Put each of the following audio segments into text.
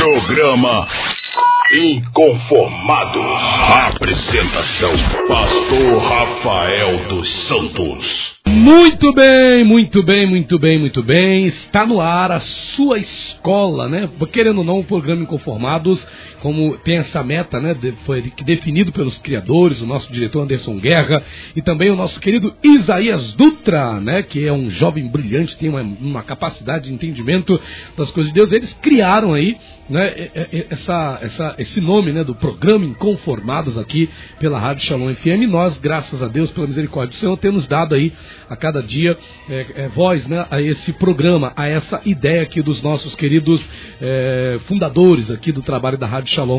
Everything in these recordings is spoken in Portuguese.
Programa Inconformados. Apresentação: Pastor Rafael dos Santos. Muito bem, muito bem, muito bem, muito bem. Está no ar a sua escola, né? Querendo ou não, o programa Inconformados, como tem essa meta, né? Foi definido pelos criadores, o nosso diretor Anderson Guerra e também o nosso querido Isaías Dutra, né? Que é um jovem brilhante, tem uma capacidade de entendimento das coisas de Deus. Eles criaram aí, né? Esse nome, né? Do programa Inconformados aqui pela Rádio Shalom FM. Nós, graças a Deus, pela misericórdia do Senhor, temos dado aí a cada dia voz, né, a esse programa, a essa ideia aqui dos nossos queridos fundadores aqui do trabalho da Rádio Shalom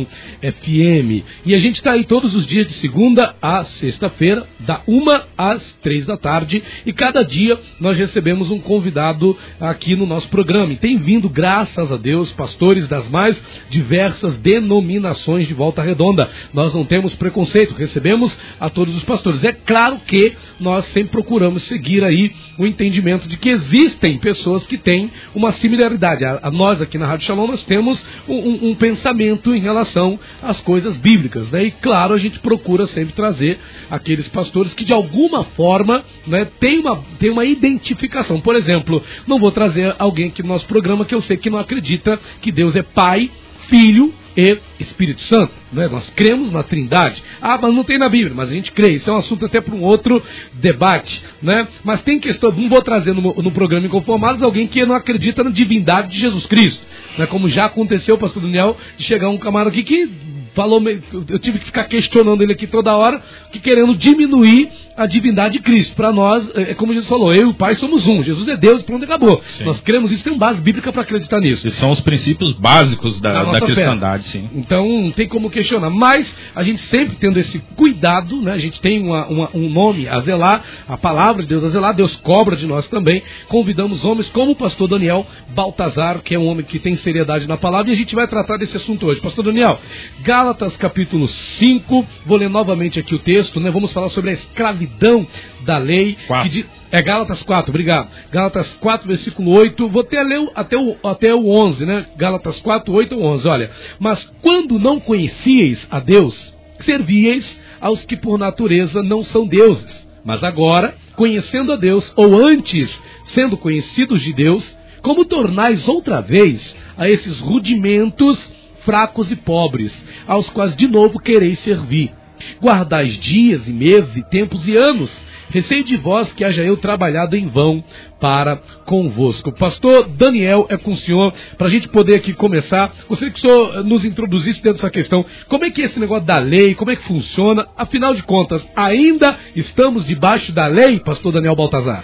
FM. E a gente está aí todos os dias de segunda a sexta-feira, da 1 às 3 da tarde, e cada dia nós recebemos um convidado aqui no nosso programa. E tem vindo, graças a Deus, pastores das mais diversas denominações de Volta Redonda. Nós não temos preconceito, recebemos a todos os pastores. É claro que nós sempre procuramos seguir aí o entendimento de que existem pessoas que têm uma similaridade. A nós aqui na Rádio Shalom nós temos um pensamento em relação às coisas bíblicas, né? E claro, a gente procura sempre trazer aqueles pastores que de alguma forma, né, tem uma identificação. Por exemplo, não vou trazer alguém aqui no nosso programa que eu sei que não acredita que Deus é Pai, Filho e Espírito Santo, né? Nós cremos na Trindade. Mas não tem na Bíblia, mas a gente crê. Isso é um assunto até para um outro debate, né? Mas tem questão, não vou trazer no programa Inconformados alguém que não acredita na divindade de Jesus Cristo, né? Como já aconteceu, pastor Daniel, de chegar um camarada aqui que falou, eu tive que ficar questionando ele aqui toda hora, que querendo diminuir a divindade de Cristo. Para nós, como Jesus falou, eu e o Pai somos um. Jesus é Deus, pronto, acabou. Sim. Nós cremos isso, tem base bíblica para acreditar nisso. E são os princípios básicos da cristandade, sim. Então, não tem como questionar. Mas, a gente sempre tendo esse cuidado, né? A gente tem um nome a zelar, a palavra de Deus a zelar, Deus cobra de nós também. Convidamos homens como o pastor Daniel Baltazar, que é um homem que tem seriedade na palavra, e a gente vai tratar desse assunto hoje. Pastor Daniel, Gálatas capítulo 5, vou ler novamente aqui o texto, né? Vamos falar sobre a escravidão da lei. Gálatas 4, obrigado. Gálatas 4, versículo 8, vou até ler até o 11, né? Gálatas 4, 8 ou 11, olha. Mas quando não conhecieis a Deus, servieis aos que por natureza não são deuses. Mas agora, conhecendo a Deus, ou antes sendo conhecidos de Deus, como tornais outra vez a esses rudimentos fracos e pobres, aos quais de novo quereis servir? Guardais dias e meses e tempos e anos. Receio de vós que haja eu trabalhado em vão para convosco. Pastor Daniel, é com o senhor, para a gente poder aqui começar. Gostaria que o senhor nos introduzisse dentro dessa questão. Como é que é esse negócio da lei? Como é que funciona? Afinal de contas, ainda estamos debaixo da lei, pastor Daniel Baltazar?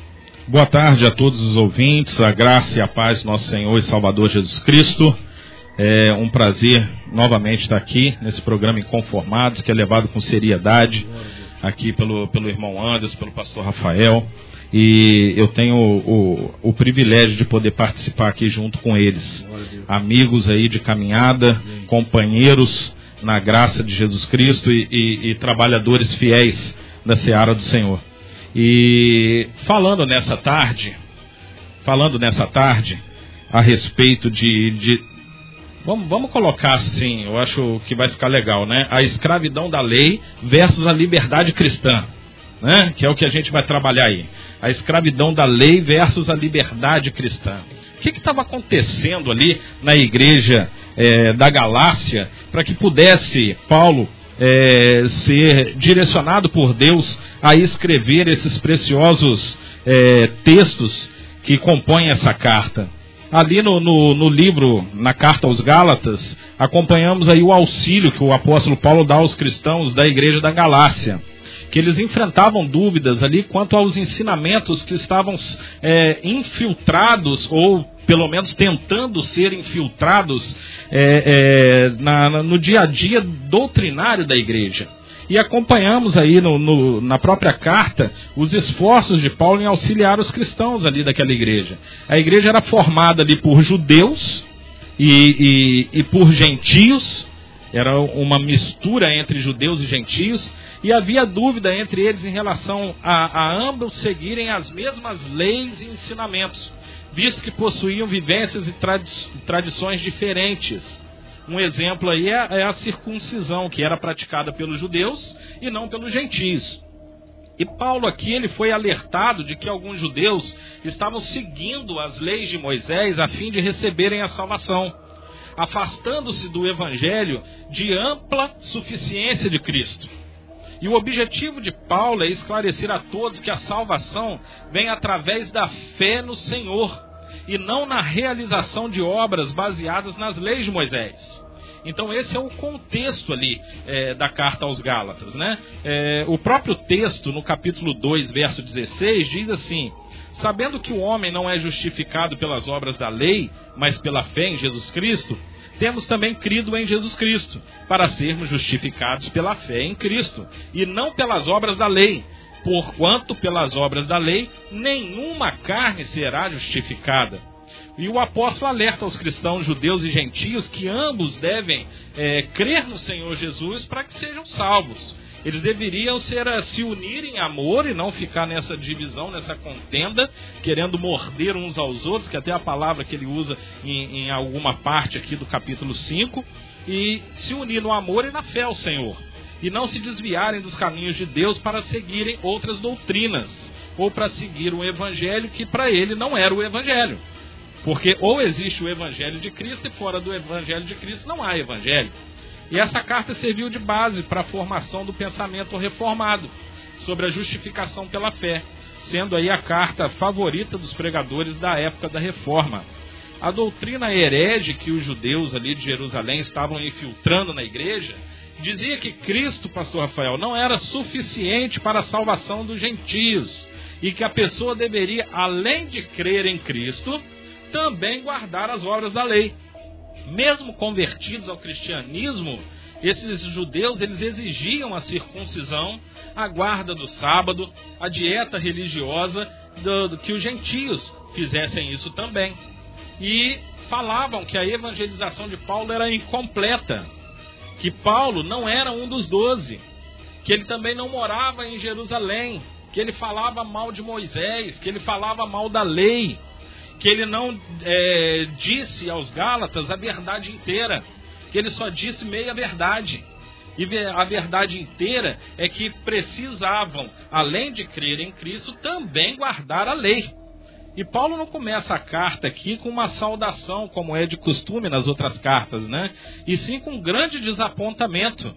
Boa tarde a todos os ouvintes, a graça e a paz do nosso Senhor e Salvador Jesus Cristo. É um prazer novamente estar aqui nesse programa Inconformados, que é levado com seriedade aqui pelo irmão Anderson, pelo pastor Rafael. E eu tenho o privilégio de poder participar aqui junto com eles. Amigos aí de caminhada, companheiros na graça de Jesus Cristo e trabalhadores fiéis da seara do Senhor. E falando nessa tarde a respeito Vamos colocar assim, eu acho que vai ficar legal, né? A escravidão da lei versus a liberdade cristã, né? Que é o que a gente vai trabalhar aí. A escravidão da lei versus a liberdade cristã. O que estava acontecendo ali na igreja da Galácia para que pudesse Paulo ser direcionado por Deus a escrever esses preciosos textos que compõem essa carta? Ali no livro, na carta aos Gálatas, acompanhamos aí o auxílio que o apóstolo Paulo dá aos cristãos da igreja da Galácia, que eles enfrentavam dúvidas ali quanto aos ensinamentos que estavam infiltrados, ou pelo menos tentando ser infiltrados no dia a dia doutrinário da igreja. E acompanhamos aí na própria carta os esforços de Paulo em auxiliar os cristãos ali daquela igreja. A igreja era formada ali por judeus e por gentios, era uma mistura entre judeus e gentios, e havia dúvida entre eles em relação a ambos seguirem as mesmas leis e ensinamentos. visto que possuíam vivências e tradições diferentes. Um exemplo aí é a circuncisão, que era praticada pelos judeus e não pelos gentios. E Paulo aqui ele foi alertado de que alguns judeus estavam seguindo as leis de Moisés a fim de receberem a salvação, afastando-se do evangelho de ampla suficiência de Cristo. E o objetivo de Paulo é esclarecer a todos que a salvação vem através da fé no Senhor e não na realização de obras baseadas nas leis de Moisés. Então esse é o contexto ali da carta aos Gálatas, né? O próprio texto, no capítulo 2, verso 16, diz assim: sabendo que o homem não é justificado pelas obras da lei, mas pela fé em Jesus Cristo, temos também crido em Jesus Cristo, para sermos justificados pela fé em Cristo, e não pelas obras da lei, porquanto pelas obras da lei nenhuma carne será justificada. E o apóstolo alerta aos cristãos judeus e gentios que ambos devem crer no Senhor Jesus para que sejam salvos. Eles deveriam se unir em amor e não ficar nessa divisão, nessa contenda, querendo morder uns aos outros, que até a palavra que ele usa em alguma parte aqui do capítulo 5, e se unir no amor e na fé ao Senhor. E não se desviarem dos caminhos de Deus para seguirem outras doutrinas, ou para seguir um evangelho que para ele não era o evangelho. Porque ou existe o evangelho de Cristo e fora do evangelho de Cristo não há evangelho. E essa carta serviu de base para a formação do pensamento reformado sobre a justificação pela fé, sendo aí a carta favorita dos pregadores da época da Reforma. A doutrina herege que os judeus ali de Jerusalém estavam infiltrando na igreja dizia que Cristo, pastor Rafael, não era suficiente para a salvação dos gentios e que a pessoa deveria, além de crer em Cristo, também guardar as obras da lei. Mesmo convertidos ao cristianismo, esses judeus eles exigiam a circuncisão, a guarda do sábado, a dieta religiosa, que os gentios fizessem isso também. E falavam que a evangelização de Paulo era incompleta, que Paulo não era um dos 12, que ele também não morava em Jerusalém, que ele falava mal de Moisés, que ele falava mal da lei, que ele não disse aos Gálatas a verdade inteira, que ele só disse meia verdade. E a verdade inteira é que precisavam, além de crer em Cristo, também guardar a lei. E Paulo não começa a carta aqui com uma saudação, como é de costume nas outras cartas, né? E sim com um grande desapontamento.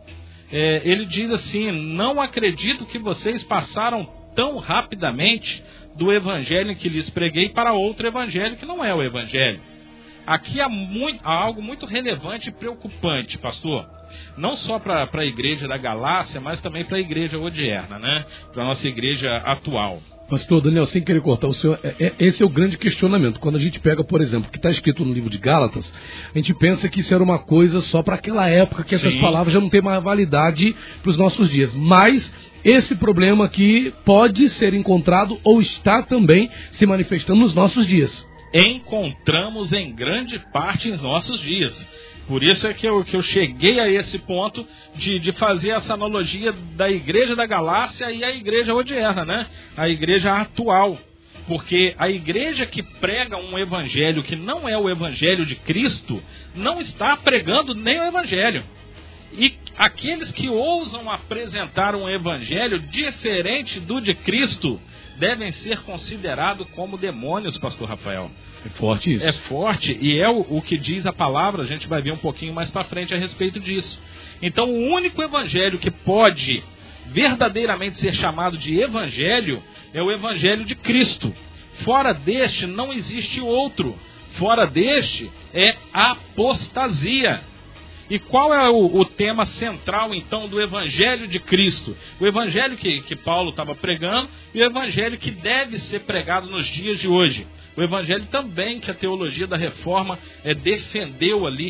Ele diz assim: não acredito que vocês passaram tão rapidamente do evangelho que lhes preguei para outro evangelho que não é o evangelho. Aqui há algo muito relevante e preocupante, pastor. Não só para a igreja da Galácia, mas também para a igreja odierna, né? Para a nossa igreja atual. Pastor Daniel, sem querer cortar o senhor, esse é o grande questionamento. Quando a gente pega, por exemplo, o que está escrito no livro de Gálatas, a gente pensa que isso era uma coisa só para aquela época, que essas palavras já não têm mais validade para os nossos dias. Mas esse problema aqui pode ser encontrado ou está também se manifestando nos nossos dias. Encontramos em grande parte em nossos dias. Por isso é que eu cheguei a esse ponto de fazer essa analogia da igreja da Galácia e a igreja odierna, né? A igreja atual. Porque a igreja que prega um evangelho que não é o evangelho de Cristo, não está pregando nem o evangelho. E aqueles que ousam apresentar um evangelho diferente do de Cristo devem ser considerados como demônios, pastor Rafael. É forte isso. É forte e é o que diz a palavra, a gente vai ver um pouquinho mais para frente a respeito disso. Então o único evangelho que pode verdadeiramente ser chamado de evangelho é o evangelho de Cristo. Fora deste não existe outro. Fora deste é apostasia. E qual é o tema central, então, do Evangelho de Cristo? O Evangelho que Paulo estava pregando e o Evangelho que deve ser pregado nos dias de hoje. O Evangelho também que a teologia da Reforma defendeu ali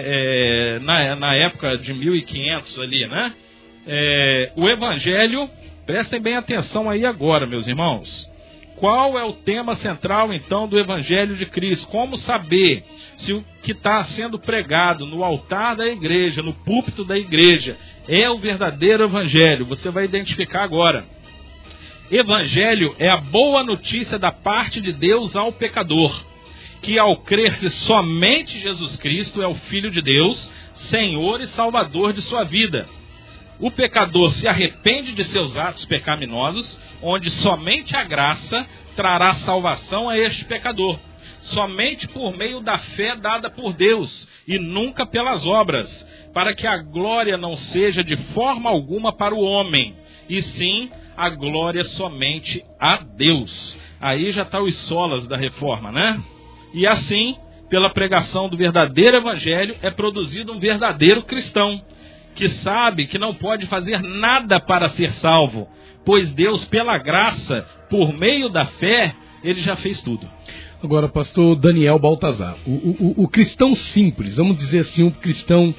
na época de 1500 ali, né? O Evangelho, prestem bem atenção aí agora, meus irmãos. Qual é o tema central, então, do Evangelho de Cristo? Como saber se o que está sendo pregado no altar da igreja, no púlpito da igreja, é o verdadeiro Evangelho? Você vai identificar agora. Evangelho é a boa notícia da parte de Deus ao pecador. que ao crer que somente Jesus Cristo é o Filho de Deus, Senhor e Salvador de sua vida. O pecador se arrepende de seus atos pecaminosos, onde somente a graça trará salvação a este pecador. Somente por meio da fé dada por Deus, e nunca pelas obras, para que a glória não seja de forma alguma para o homem, e sim a glória somente a Deus. Aí já está os solas da reforma, né? E assim, pela pregação do verdadeiro evangelho, é produzido um verdadeiro cristão, que sabe que não pode fazer nada para ser salvo, pois Deus, pela graça, por meio da fé, ele já fez tudo. Agora, pastor Daniel Baltazar, o cristão simples, vamos dizer assim, um cristão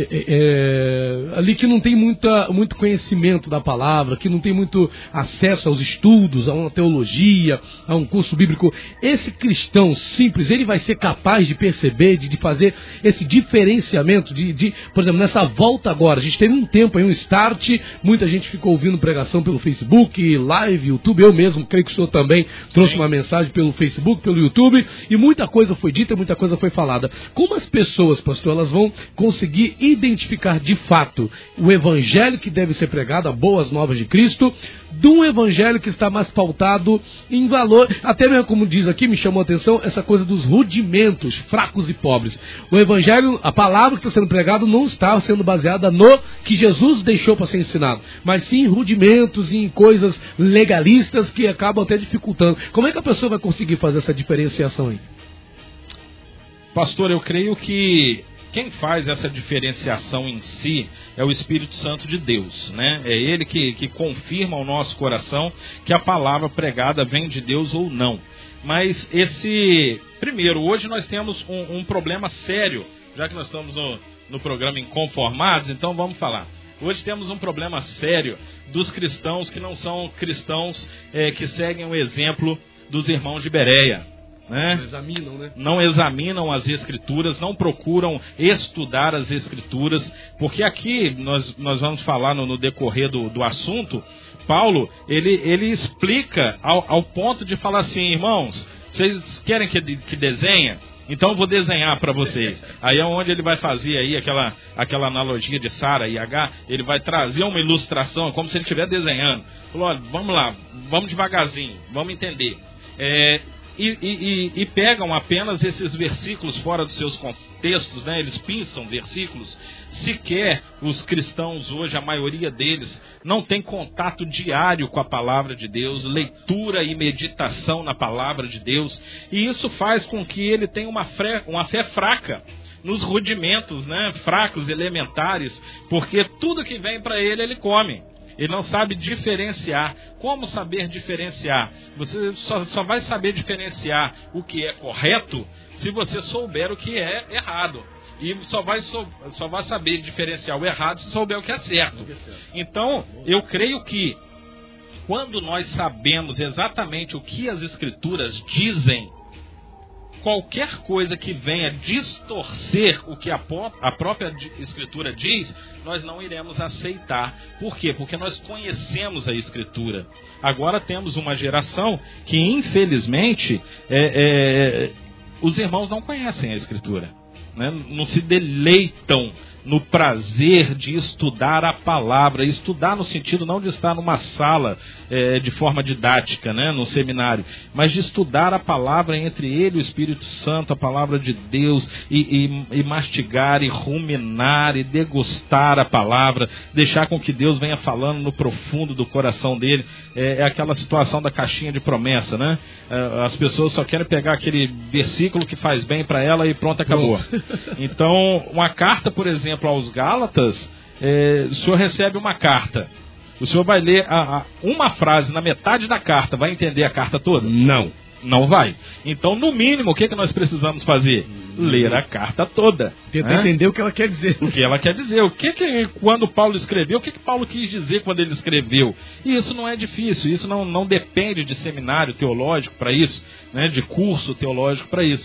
ali que não tem muito conhecimento da palavra, que não tem muito acesso aos estudos, a uma teologia, a um curso bíblico, esse cristão simples, ele vai ser capaz de perceber, de fazer esse diferenciamento, por exemplo, nessa volta agora, a gente teve um tempo aí, um start, muita gente ficou ouvindo pregação pelo Facebook, live, YouTube, eu mesmo, creio que o senhor também trouxe uma mensagem pelo Facebook, pelo YouTube, e muita coisa foi dita, muita coisa foi falada. Como as pessoas, pastor, elas vão conseguir identificar de fato o evangelho que deve ser pregado, as boas novas de Cristo, de um evangelho que está mais pautado em valor, até mesmo como diz aqui, me chamou a atenção, essa coisa dos rudimentos, fracos e pobres. O evangelho, a palavra que está sendo pregada não está sendo baseada no que Jesus deixou para ser ensinado, mas sim em rudimentos e em coisas legalistas que acabam até dificultando. Como é que a pessoa vai conseguir fazer essa diferenciação aí? Pastor, eu creio que quem faz essa diferenciação em si é o Espírito Santo de Deus, né? É Ele que confirma ao nosso coração que a palavra pregada vem de Deus ou não. Mas primeiro, hoje nós temos um problema sério, já que nós estamos no programa Inconformados, então vamos falar. Hoje temos um problema sério dos cristãos que não são cristãos que seguem o exemplo dos irmãos de Bereia. Né? Não examinam as Escrituras, não procuram estudar as Escrituras, porque aqui nós vamos falar no decorrer do assunto. Paulo, ele explica ao ponto de falar assim: irmãos, vocês querem que desenhe? Então eu vou desenhar para vocês. Aí é onde ele vai fazer aí aquela analogia de Sara e H, ele vai trazer uma ilustração, como se ele estivesse desenhando. Falou: olha, vamos lá, vamos devagarzinho, vamos entender. E pegam apenas esses versículos fora dos seus contextos, né? Eles pinçam versículos. Sequer os cristãos hoje, a maioria deles, não tem contato diário com a palavra de Deus, leitura e meditação na palavra de Deus, e isso faz com que ele tenha uma fé fraca nos rudimentos, né? Fracos, elementares, porque tudo que vem para ele come. Ele não sabe diferenciar. Como saber diferenciar? Você só vai saber diferenciar o que é correto se você souber o que é errado. E só vai saber diferenciar o errado se souber o que é certo. Então, eu creio que quando nós sabemos exatamente o que as Escrituras dizem, qualquer coisa que venha distorcer o que a própria Escritura diz, nós não iremos aceitar. Por quê? Porque nós conhecemos a Escritura. Agora temos uma geração que, infelizmente, os irmãos não conhecem a Escritura, né? Não se deleitam no prazer de estudar a palavra, estudar no sentido não de estar numa sala de forma didática, né, no seminário, mas de estudar a palavra entre ele e o Espírito Santo, a palavra de Deus, e mastigar, e ruminar, e degustar a palavra, deixar com que Deus venha falando no profundo do coração dele. É aquela situação da caixinha de promessa, né? As pessoas só querem pegar aquele versículo que faz bem para ela e pronto, acabou. Então, uma carta, por exemplo, aos Gálatas, o senhor recebe uma carta, o senhor vai ler uma frase na metade da carta, vai entender a carta toda? Não vai. Então, no mínimo, o que nós precisamos fazer? Ler a carta toda. Tentar entender o que ela quer dizer. O que ela quer dizer. Quando Paulo escreveu, o que Paulo quis dizer quando ele escreveu? E isso não é difícil, isso não depende de seminário teológico para isso, né, de curso teológico para isso.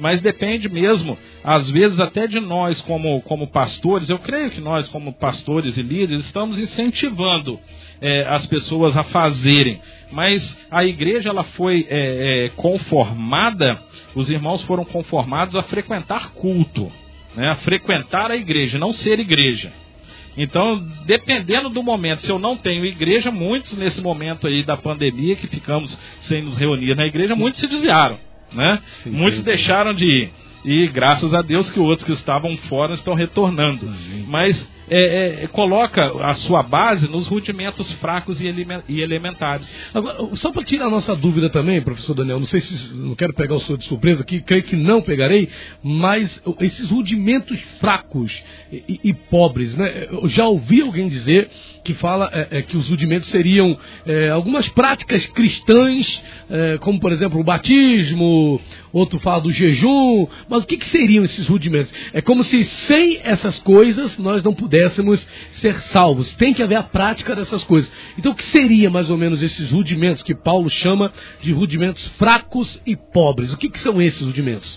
mas depende mesmo, às vezes até de nós como pastores. Eu creio que nós como pastores e líderes estamos incentivando as pessoas a fazerem, mas a igreja ela foi conformada, os irmãos foram conformados a frequentar culto, né? A frequentar a igreja, não ser igreja. Então, dependendo do momento, se eu não tenho igreja, muitos nesse momento aí da pandemia, que ficamos sem nos reunir na igreja, muitos se desviaram, né? Sim, muitos deixaram de ir. E graças a Deus que outros que estavam fora estão retornando. Mas coloca a sua base nos rudimentos fracos e elementares. Agora, só para tirar a nossa dúvida também, professor Daniel, não sei se não quero pegar o senhor de surpresa aqui, creio que não pegarei, mas esses rudimentos fracos e pobres, né? Eu já ouvi alguém dizer que fala que os rudimentos seriam algumas práticas cristãs, como por exemplo o batismo, outro fala do jejum, mas o que seriam esses rudimentos? É como se sem essas coisas nós não pudéssemos ser salvos. Tem que haver a prática dessas coisas. Então o que seria mais ou menos esses rudimentos que Paulo chama de rudimentos fracos e pobres? O que são esses rudimentos?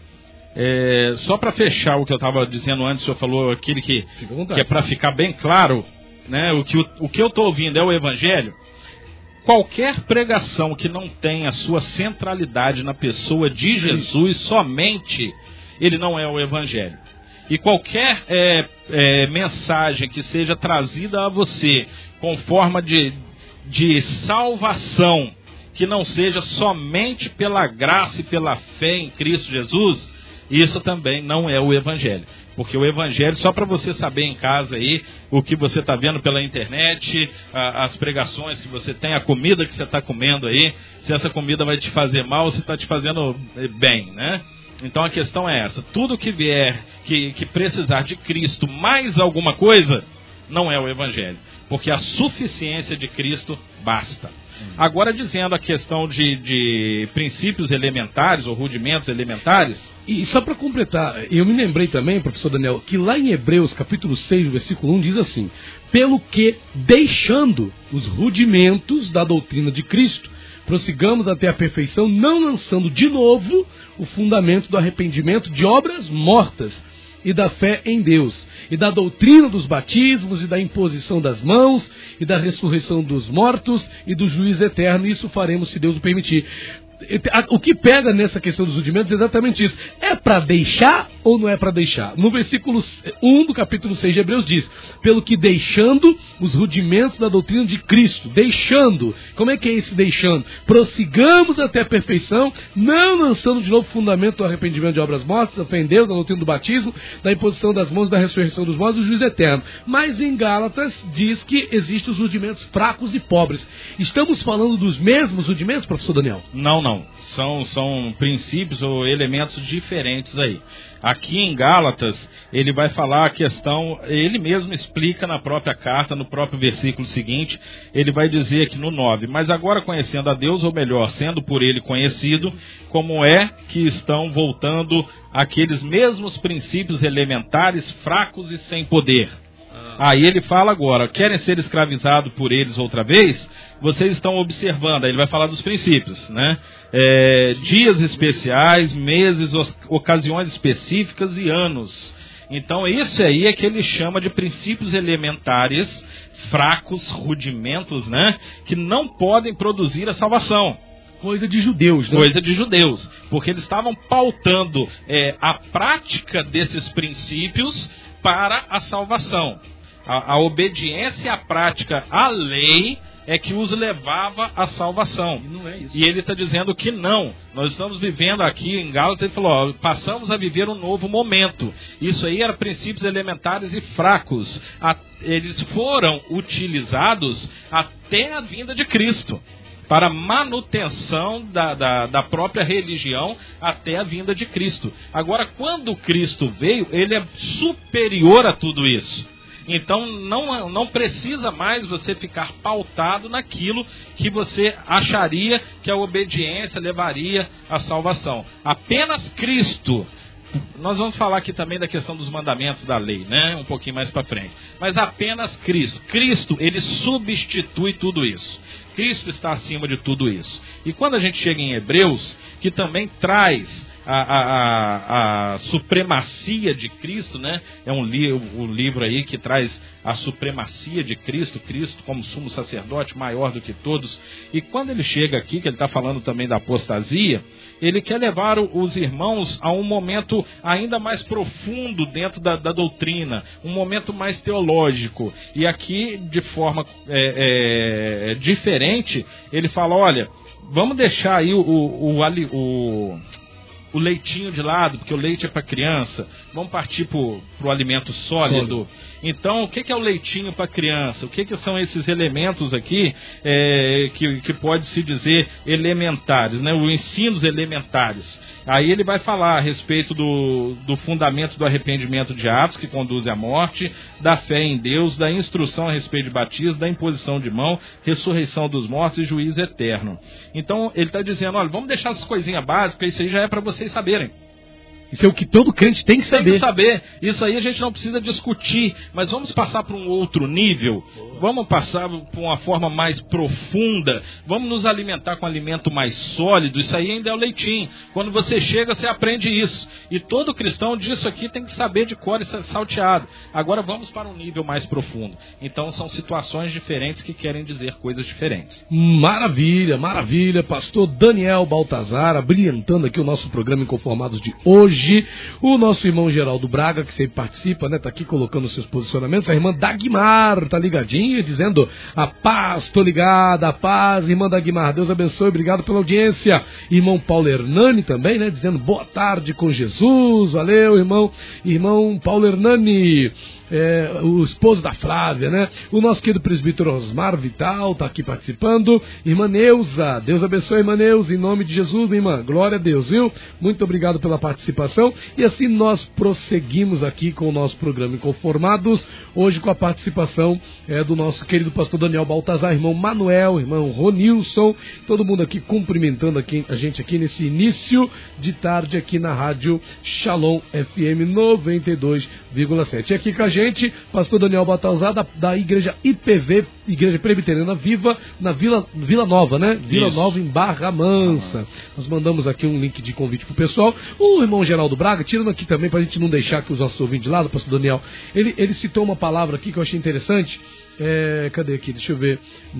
Só para fechar o que eu estava dizendo antes, o senhor falou aquele que é para ficar bem claro, né? O que eu estou ouvindo é o Evangelho. Qualquer pregação que não tenha sua centralidade na pessoa de Jesus somente, ele não é o Evangelho. E qualquer mensagem que seja trazida a você com forma de salvação, que não seja somente pela graça e pela fé em Cristo Jesus, isso também não é o Evangelho. Porque o Evangelho, só para você saber em casa aí, o que você está vendo pela internet, as pregações que você tem, a comida que você está comendo aí, se essa comida vai te fazer mal ou se está te fazendo bem, né? Então a questão é essa: tudo que vier, que precisar de Cristo mais alguma coisa, não é o Evangelho. Porque a suficiência de Cristo basta. Agora, dizendo a questão de princípios elementares ou rudimentos elementares. E só para completar, eu me lembrei também, professor Daniel, que lá em Hebreus capítulo 6, versículo 1, diz assim: pelo que, deixando os rudimentos da doutrina de Cristo, prossigamos até a perfeição, não lançando de novo o fundamento do arrependimento de obras mortas e da fé em Deus, e da doutrina dos batismos, e da imposição das mãos, e da ressurreição dos mortos, e do juízo eterno. Isso faremos, se Deus o permitir. O que pega nessa questão dos rudimentos é exatamente isso. É para deixar ou não é para deixar? No versículo 1 do capítulo 6 de Hebreus diz: pelo que deixando os rudimentos da doutrina de Cristo. Deixando. Como é que é esse deixando? Prossigamos até a perfeição, não lançando de novo o fundamento do arrependimento de obras mortas, da fé em Deus, da doutrina do batismo, da imposição das mãos, da ressurreição dos mortos, do juízo eterno. Mas em Gálatas diz que existem os rudimentos fracos e pobres. Estamos falando dos mesmos rudimentos, professor Daniel? Não. São princípios ou elementos diferentes aí. Aqui em Gálatas, ele vai falar a questão, ele mesmo explica na própria carta, no próprio versículo seguinte, ele vai dizer aqui no 9: mas agora conhecendo a Deus, ou melhor, sendo por ele conhecido, como é que estão voltando aqueles mesmos princípios elementares, fracos e sem poder. Aí ele fala agora: querem ser escravizados por eles outra vez? Vocês estão observando, aí ele vai falar dos princípios, né? Dias especiais, meses, ocasiões específicas e anos. Então esse aí é que ele chama de princípios elementares, fracos, rudimentos, né? Que não podem produzir a salvação. Coisa de judeus, né? Coisa de judeus, porque eles estavam pautando a prática desses princípios para a salvação. A obediência e a prática à lei é que os levava à salvação. E não é isso. E ele está dizendo que não. Nós estamos vivendo aqui em Gálatas, ele falou, passamos a viver um novo momento. Isso aí eram princípios elementares e fracos. Eles foram utilizados até a vinda de Cristo, para manutenção da própria religião até a vinda de Cristo. Agora, quando Cristo veio, ele é superior a tudo isso. Então não precisa mais você ficar pautado naquilo que você acharia que a obediência levaria à salvação. Apenas Cristo. Nós vamos falar aqui também da questão dos mandamentos da lei, né? Um pouquinho mais para frente. Mas apenas Cristo. Cristo, ele substitui tudo isso. Cristo está acima de tudo isso. E quando a gente chega em Hebreus, que também traz a supremacia de Cristo, né? É um livro aí que traz a supremacia de Cristo, Cristo como sumo sacerdote, maior do que todos. E quando ele chega aqui, que ele está falando também da apostasia, ele quer levar os irmãos a um momento ainda mais profundo dentro da doutrina, um momento mais teológico. E aqui, de forma diferente, ele fala, olha, vamos deixar aí o leitinho de lado, porque o leite é para criança. Vamos partir para o alimento sólido. Então, o que é o leitinho para criança? O que são esses elementos aqui que pode-se dizer elementares, né? Os ensinos elementares. Aí ele vai falar a respeito do fundamento do arrependimento de atos, que conduz à morte, da fé em Deus, da instrução a respeito de batismo, da imposição de mão, ressurreição dos mortos e juízo eterno. Então, ele está dizendo, olha, vamos deixar essas coisinhas básicas, isso aí já é para vocês saberem. Isso é o que todo crente tem que saber. Tem que saber. Isso aí a gente não precisa discutir, mas vamos passar para um outro nível. Vamos passar para uma forma mais profunda. Vamos nos alimentar com alimento mais sólido. Isso aí ainda é o leitinho. Quando você chega, você aprende isso. E todo cristão disso aqui tem que saber de cor e ser salteado. Agora vamos para um nível mais profundo. Então são situações diferentes que querem dizer coisas diferentes. Maravilha, maravilha. Pastor Daniel Baltazar, abrilhantando aqui o nosso programa Inconformados de hoje. O nosso irmão Geraldo Braga, que sempre participa, né, tá aqui colocando seus posicionamentos. A irmã Dagmar tá ligadinha, dizendo: a paz, tô ligada, a paz, irmã Dagmar, Deus abençoe, obrigado pela audiência. Irmão Paulo Hernani também, né, dizendo boa tarde com Jesus, valeu, irmão Paulo Hernani. O esposo da Flávia, né? O nosso querido presbítero Osmar Vital está aqui participando. Irmã Neuza, Deus abençoe, irmã Neuza, em nome de Jesus, minha irmã, glória a Deus, viu? Muito obrigado pela participação. E assim nós prosseguimos aqui com o nosso programa Inconformados, hoje com a participação do nosso querido pastor Daniel Baltazar, irmão Manuel, irmão Ronilson, todo mundo aqui cumprimentando a gente aqui nesse início de tarde aqui na rádio Shalom FM 92,7. E aqui com a gente, pastor Daniel Baltazar, da igreja IPV, Igreja Presbiteriana Viva, na Vila Nova, né? Vila Nova, em Barra Mansa. Nós mandamos aqui um link de convite pro pessoal. O irmão Geraldo Braga, tirando aqui também, pra gente não deixar que os nossos ouvintes de lado, pastor Daniel, ele citou uma palavra aqui que eu achei interessante. Cadê aqui? Deixa eu ver.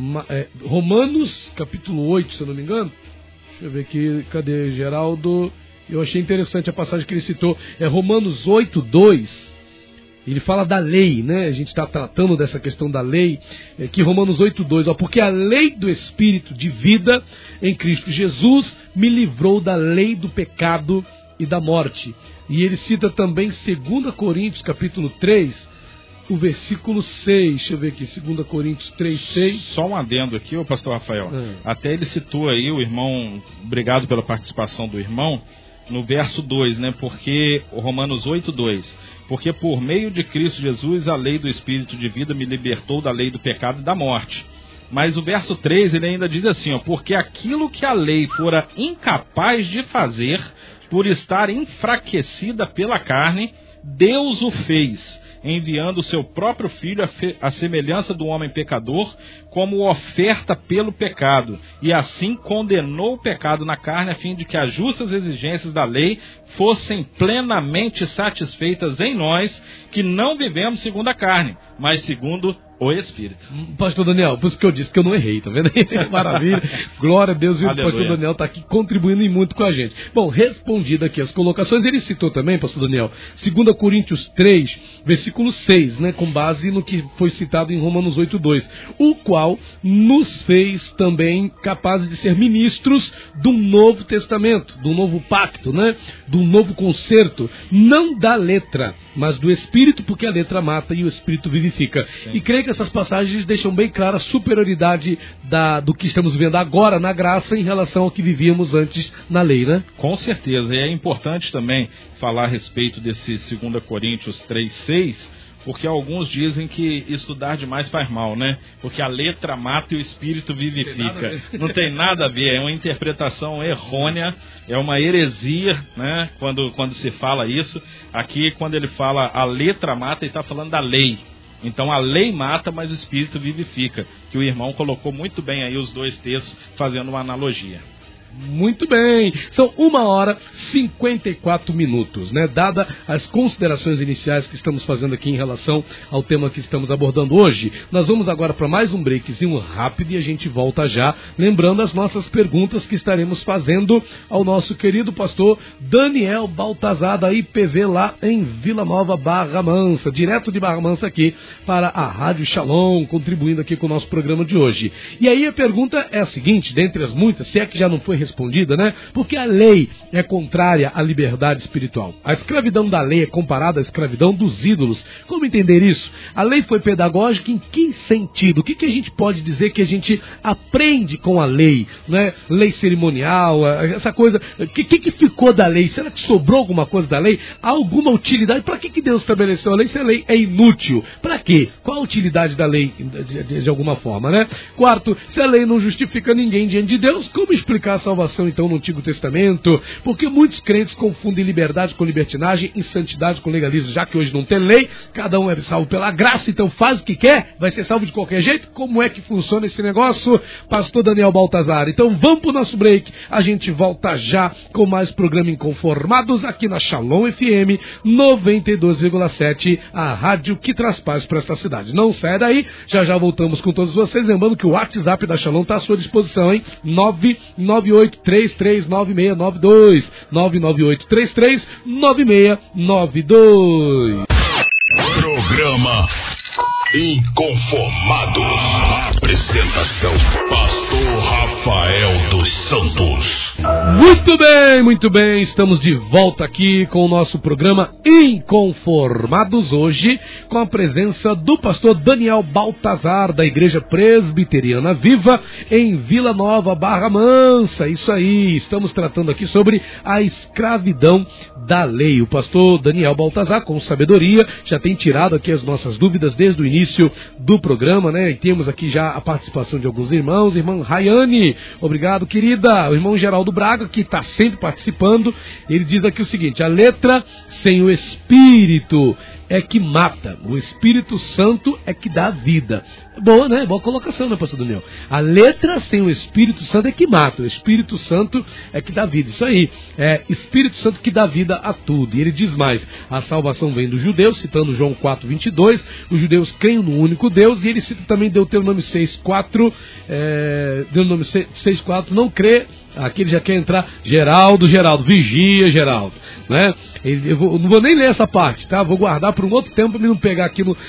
Romanos, capítulo 8, se eu não me engano. Deixa eu ver aqui. Cadê, Geraldo? Eu achei interessante a passagem que ele citou. É Romanos 8, 2. Ele fala da lei, né? A gente está tratando dessa questão da lei, que Romanos 8,2, porque a lei do Espírito de vida em Cristo Jesus me livrou da lei do pecado e da morte. E ele cita também 2 Coríntios, capítulo 3, o versículo 6. Deixa eu ver aqui, 2 Coríntios 3, 6. Só um adendo aqui, ô pastor Rafael. Até ele citou aí o irmão, obrigado pela participação do irmão, no verso 2, né? Porque Romanos 8:2, porque por meio de Cristo Jesus a lei do Espírito de vida me libertou da lei do pecado e da morte. Mas o verso 3 ele ainda diz assim, ó, porque aquilo que a lei fora incapaz de fazer, por estar enfraquecida pela carne, Deus o fez, enviando o seu próprio Filho à semelhança do homem pecador, como oferta pelo pecado, e assim condenou o pecado na carne, a fim de que as justas exigências da lei fossem plenamente satisfeitas em nós, que não vivemos segundo a carne, mas segundo o Espírito. Pastor Daniel, por isso que eu disse que eu não errei, tá vendo? Maravilha, glória a Deus, viu? O pastor Daniel está aqui contribuindo e muito com a gente. Bom, respondido aqui as colocações, ele citou também, pastor Daniel, 2 Coríntios 3, versículo 6, né, com base no que foi citado em Romanos 8:2, o qual nos fez também capazes de ser ministros do Novo Testamento, do Novo Pacto, né, do Novo Concerto, não da letra, mas do Espírito, porque a letra mata e o Espírito vivifica. Sim. E creio que essas passagens deixam bem clara a superioridade do que estamos vivendo agora na graça em relação ao que vivíamos antes na lei, né? Com certeza, e é importante também falar a respeito desse 2 Coríntios 3:6, porque alguns dizem que estudar demais faz mal, né? Porque a letra mata e o Espírito vivifica. Não tem nada a ver, é uma interpretação errônea, é uma heresia, né? Quando se fala isso. Aqui, quando ele fala a letra mata, ele está falando da lei. Então a lei mata, mas o Espírito vivifica. Que o irmão colocou muito bem aí os dois textos, fazendo uma analogia. Muito bem, são 1h54, né? Dada as considerações iniciais que estamos fazendo aqui em relação ao tema que estamos abordando hoje, nós vamos agora para mais um breakzinho rápido e a gente volta já, lembrando as nossas perguntas que estaremos fazendo ao nosso querido pastor Daniel Baltazar, da IPV lá em Vila Nova, Barra Mansa, direto de Barra Mansa aqui para a Rádio Shalom, contribuindo aqui com o nosso programa de hoje. E aí a pergunta é a seguinte, dentre as muitas, se é que já não foi respondida, né? Porque a lei é contrária à liberdade espiritual. A escravidão da lei é comparada à escravidão dos ídolos. Como entender isso? A lei foi pedagógica em que sentido? O que a gente pode dizer que a gente aprende com a lei? Né? Lei cerimonial, essa coisa. O que ficou da lei? Será que sobrou alguma coisa da lei? Há alguma utilidade? Para que Deus estabeleceu a lei se a lei é inútil? Para quê? Qual a utilidade da lei de alguma forma, né? Quarto, se a lei não justifica ninguém diante de Deus, como explicar a salvação então no Antigo Testamento? Porque muitos crentes confundem liberdade com libertinagem, insantidade com legalismo, já que hoje não tem lei, cada um é salvo pela graça, então faz o que quer, vai ser salvo de qualquer jeito. Como é que funciona esse negócio? Pastor Daniel Baltazar. Então vamos pro nosso break, a gente volta já com mais programa Inconformados aqui na Shalom FM 92,7, a rádio que traz paz para esta cidade. Não saia daí, já voltamos com todos vocês, lembrando que o WhatsApp da Shalom está à sua disposição, hein? 998-339692. 998-339692. Programa Inconformados. Apresentação: Pastor Rafael dos Santos. Muito bem, estamos de volta aqui com o nosso programa Inconformados, hoje com a presença do pastor Daniel Baltazar, da Igreja Presbiteriana Viva, em Vila Nova, Barra Mansa. Isso aí, estamos tratando aqui sobre a escravidão da lei. O pastor Daniel Baltazar, com sabedoria, já tem tirado aqui as nossas dúvidas desde o início do programa, né? E temos aqui já a participação de alguns irmãos. Irmã Rayane, obrigado, querida. O irmão Geraldo Braga, que está sempre participando, ele diz aqui o seguinte: a letra sem o Espírito é que mata, o Espírito Santo é que dá vida. Boa, né? Boa colocação, né, pastor Daniel? A letra sem o Espírito Santo é que mata, o Espírito Santo é que dá vida. Isso aí, é Espírito Santo que dá vida a tudo. E ele diz mais: a salvação vem dos judeus, citando João 4:22, os judeus creem no único Deus, e ele cita também Deuteronômio 6:4, Deuteronômio 6:4, não crê. Aqui ele já quer entrar. Geraldo, vigia, Geraldo, né? Não vou nem ler essa parte, tá? Vou guardar para um outro tempo para me não pegar aqui no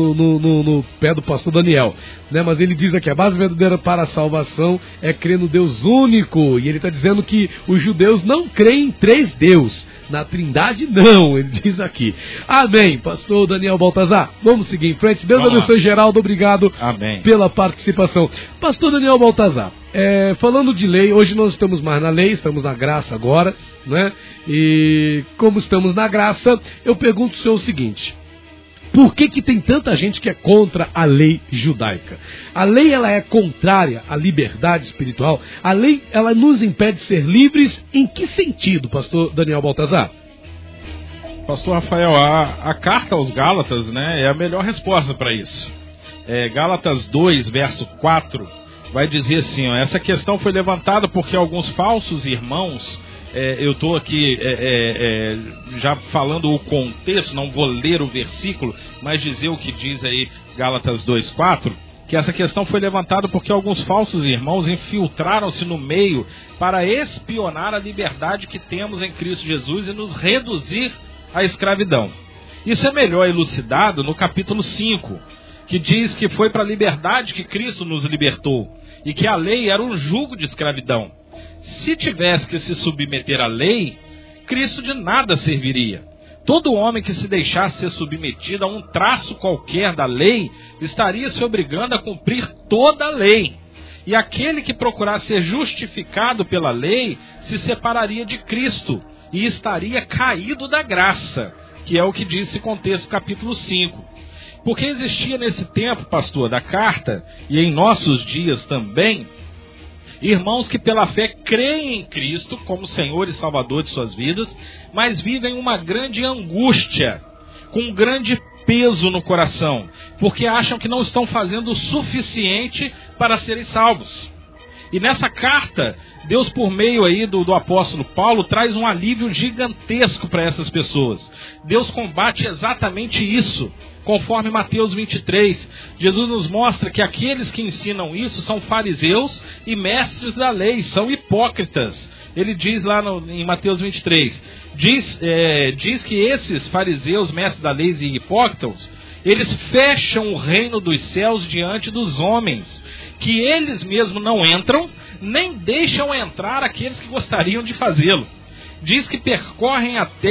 pé do pastor Daniel, né? Mas ele diz aqui: a base verdadeira para a salvação é crer no Deus único. E ele está dizendo que os judeus não creem em três deuses. Na Trindade, não, ele diz aqui. Amém, pastor Daniel Baltazar. Vamos seguir em frente. Deus abençoe, Geraldo. Obrigado. Amém. Pela participação. Pastor Daniel Baltazar, falando de lei, hoje nós estamos mais na lei, estamos na graça agora, né? E como estamos na graça, eu pergunto ao senhor o seguinte: por que tem tanta gente que é contra a lei judaica? A lei, ela é contrária à liberdade espiritual. A lei, ela nos impede de ser livres em que sentido, pastor Daniel Baltazar? Pastor Rafael, a carta aos Gálatas, né, é a melhor resposta para isso. Gálatas 2, verso 4, vai dizer assim, ó: essa questão foi levantada porque alguns falsos irmãos... eu estou aqui já falando o contexto, não vou ler o versículo, mas dizer o que diz aí Gálatas 2:4, que essa questão foi levantada porque alguns falsos irmãos infiltraram-se no meio para espionar a liberdade que temos em Cristo Jesus e nos reduzir à escravidão. Isso é melhor elucidado no capítulo 5, que diz que foi para a liberdade que Cristo nos libertou e que a lei era um jugo de escravidão. Se tivesse que se submeter à lei, Cristo de nada serviria. Todo homem que se deixasse ser submetido a um traço qualquer da lei, estaria se obrigando a cumprir toda a lei. E aquele que procurasse ser justificado pela lei, se separaria de Cristo e estaria caído da graça, que é o que diz esse contexto, capítulo 5. Porque existia nesse tempo, pastor, da carta, e em nossos dias também, irmãos que pela fé creem em Cristo como Senhor e Salvador de suas vidas, mas vivem uma grande angústia, com um grande peso no coração, porque acham que não estão fazendo o suficiente para serem salvos. E nessa carta, Deus, por meio aí do apóstolo Paulo, traz um alívio gigantesco para essas pessoas. Deus combate exatamente isso, conforme Mateus 23. Jesus nos mostra que aqueles que ensinam isso são fariseus e mestres da lei, são hipócritas. Ele diz lá em Mateus 23, diz que esses fariseus, mestres da lei e hipócritas, eles fecham o reino dos céus diante dos homens, que eles mesmos não entram, nem deixam entrar aqueles que gostariam de fazê-lo. Diz que percorrem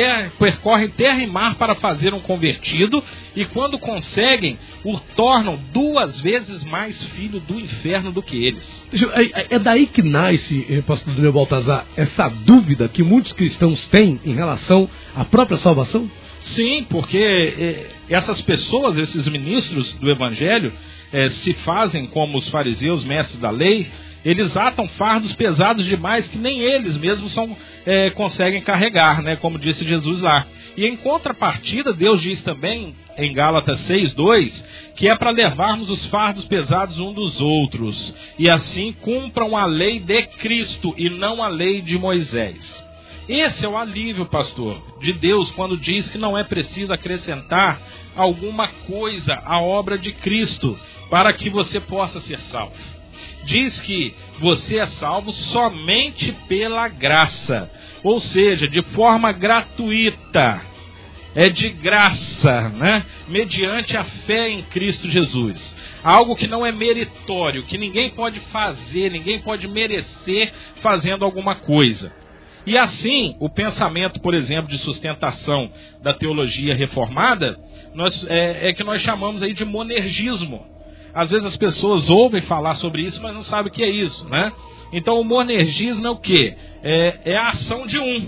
terra e mar para fazer um convertido, e quando conseguem, o tornam 2 vezes mais filho do inferno do que eles. É daí que nasce, pastor Daniel Baltazar, essa dúvida que muitos cristãos têm em relação à própria salvação? Sim, porque essas pessoas, esses ministros do Evangelho, se fazem como os fariseus, mestres da lei. Eles atam fardos pesados demais que nem eles mesmos conseguem carregar, né? Como disse Jesus lá. E em contrapartida, Deus diz também, em Gálatas 6:2, que é para levarmos os fardos pesados uns dos outros, e assim cumpram a lei de Cristo e não a lei de Moisés. Esse é o alívio, pastor, de Deus quando diz que não é preciso acrescentar alguma coisa à obra de Cristo para que você possa ser salvo. Diz que você é salvo somente pela graça, ou seja, de forma gratuita, é de graça, né? Mediante a fé em Cristo Jesus. Algo que não é meritório, que ninguém pode fazer, ninguém pode merecer fazendo alguma coisa. E assim, o pensamento, por exemplo, de sustentação da teologia reformada, que nós chamamos aí de monergismo. Às vezes as pessoas ouvem falar sobre isso, mas não sabem o que é isso, né? Então o monergismo é o quê? É a ação de um.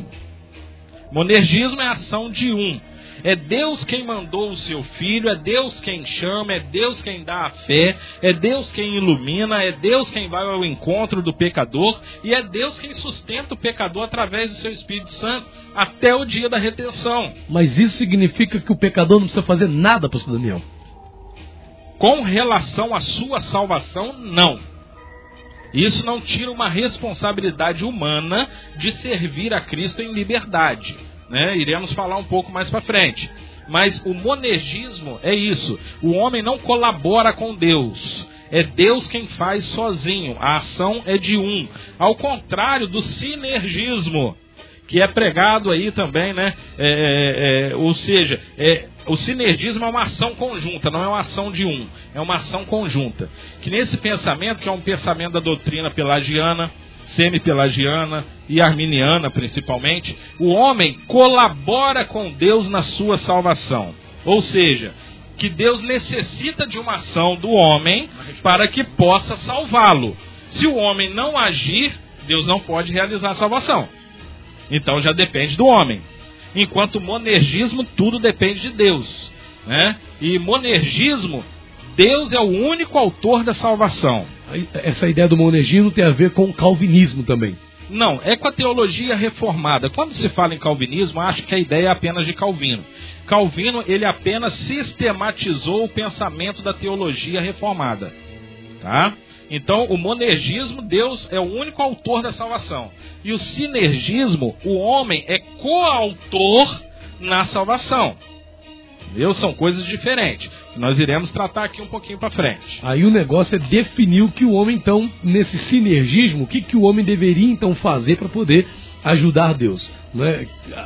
Monergismo é a ação de um. É Deus quem mandou o seu Filho, é Deus quem chama, é Deus quem dá a fé, é Deus quem ilumina, é Deus quem vai ao encontro do pecador, e é Deus quem sustenta o pecador através do seu Espírito Santo até o dia da redenção. Mas isso significa que o pecador não precisa fazer nada, pastor Daniel? Com relação à sua salvação, não. Isso não tira uma responsabilidade humana de servir a Cristo em liberdade, né? Iremos falar um pouco mais para frente. Mas o monergismo é isso. O homem não colabora com Deus. É Deus quem faz sozinho. A ação é de um. Ao contrário do sinergismo, que é pregado aí também, né? Ou seja, o sinergismo é uma ação conjunta, não é uma ação de um, é uma ação conjunta. Que nesse pensamento, que é um pensamento da doutrina pelagiana, semi-pelagiana e arminiana principalmente, o homem colabora com Deus na sua salvação. Ou seja, que Deus necessita de uma ação do homem para que possa salvá-lo. Se o homem não agir, Deus não pode realizar a salvação. Então já depende do homem. Enquanto monergismo, tudo depende de Deus, né? E monergismo, Deus é o único autor da salvação. Essa ideia do monergismo tem a ver com o calvinismo também. Não, é com a teologia reformada. Quando se fala em calvinismo, acho que a ideia é apenas de Calvino. Calvino, ele apenas sistematizou o pensamento da teologia reformada, tá? Então, o monergismo, Deus é o único autor da salvação. E o sinergismo, o homem é coautor na salvação. São coisas diferentes. Nós iremos tratar aqui um pouquinho para frente. Aí o negócio é definir o que o homem, então, nesse sinergismo, o que o homem deveria, então, fazer para poder ajudar Deus. Não é?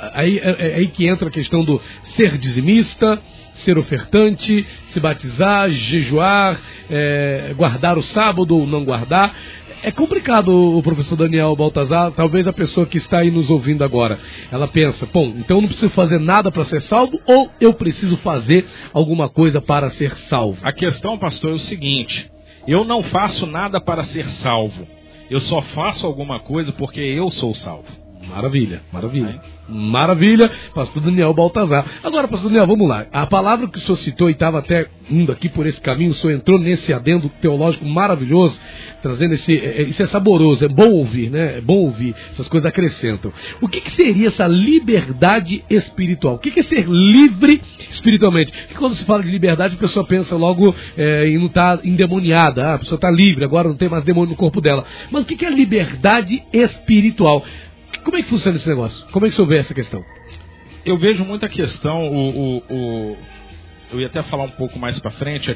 Aí que entra a questão do ser dizimista, ser ofertante, se batizar, jejuar, guardar o sábado ou não guardar. É complicado, o professor Daniel Baltazar. Talvez a pessoa que está aí nos ouvindo agora, ela pensa, bom, então eu não preciso fazer nada para ser salvo, ou eu preciso fazer alguma coisa para ser salvo? A questão, pastor, é o seguinte: eu não faço nada para ser salvo, eu só faço alguma coisa porque eu sou salvo. Maravilha, maravilha. Maravilha, pastor Daniel Baltazar. Agora, pastor Daniel, vamos lá. A palavra que o senhor citou e estava até indo aqui por esse caminho, o senhor entrou nesse adendo teológico maravilhoso, trazendo isso é saboroso, é bom ouvir, né? É bom ouvir, essas coisas acrescentam. O que seria essa liberdade espiritual? O que é ser livre espiritualmente? Porque quando se fala de liberdade, a pessoa pensa logo em não estar endemoniada. A pessoa está livre, agora não tem mais demônio no corpo dela. Mas o que é liberdade espiritual? Como é que funciona esse negócio? Como é que o senhor vê essa questão? Eu vejo muita questão, eu ia até falar um pouco mais para frente,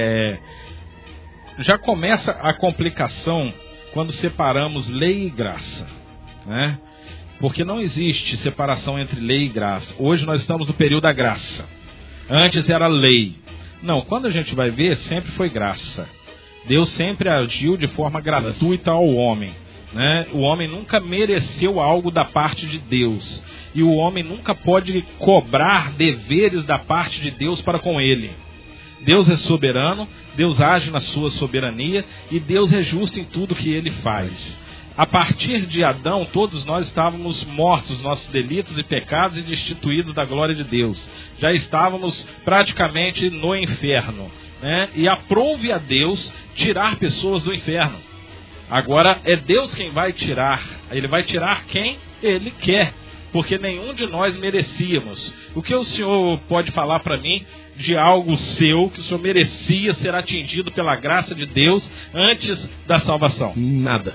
já começa a complicação quando separamos lei e graça, né? Porque não existe separação entre lei e graça. Hoje nós estamos no período da graça. Antes era lei. Não, quando a gente vai ver, sempre foi graça. Deus sempre agiu de forma gratuita ao homem. Né? O homem nunca mereceu algo da parte de Deus. E o homem nunca pode cobrar deveres da parte de Deus para com ele. Deus é soberano, Deus age na sua soberania e Deus é justo em tudo que ele faz. A partir de Adão, todos nós estávamos mortos, nossos delitos e pecados, e destituídos da glória de Deus. Já estávamos praticamente no inferno, né? E aprouve a Deus tirar pessoas do inferno. Agora é Deus quem vai tirar. Ele vai tirar quem Ele quer, porque nenhum de nós merecíamos. O que o senhor pode falar para mim de algo seu que o senhor merecia ser atingido pela graça de Deus antes da salvação? Nada.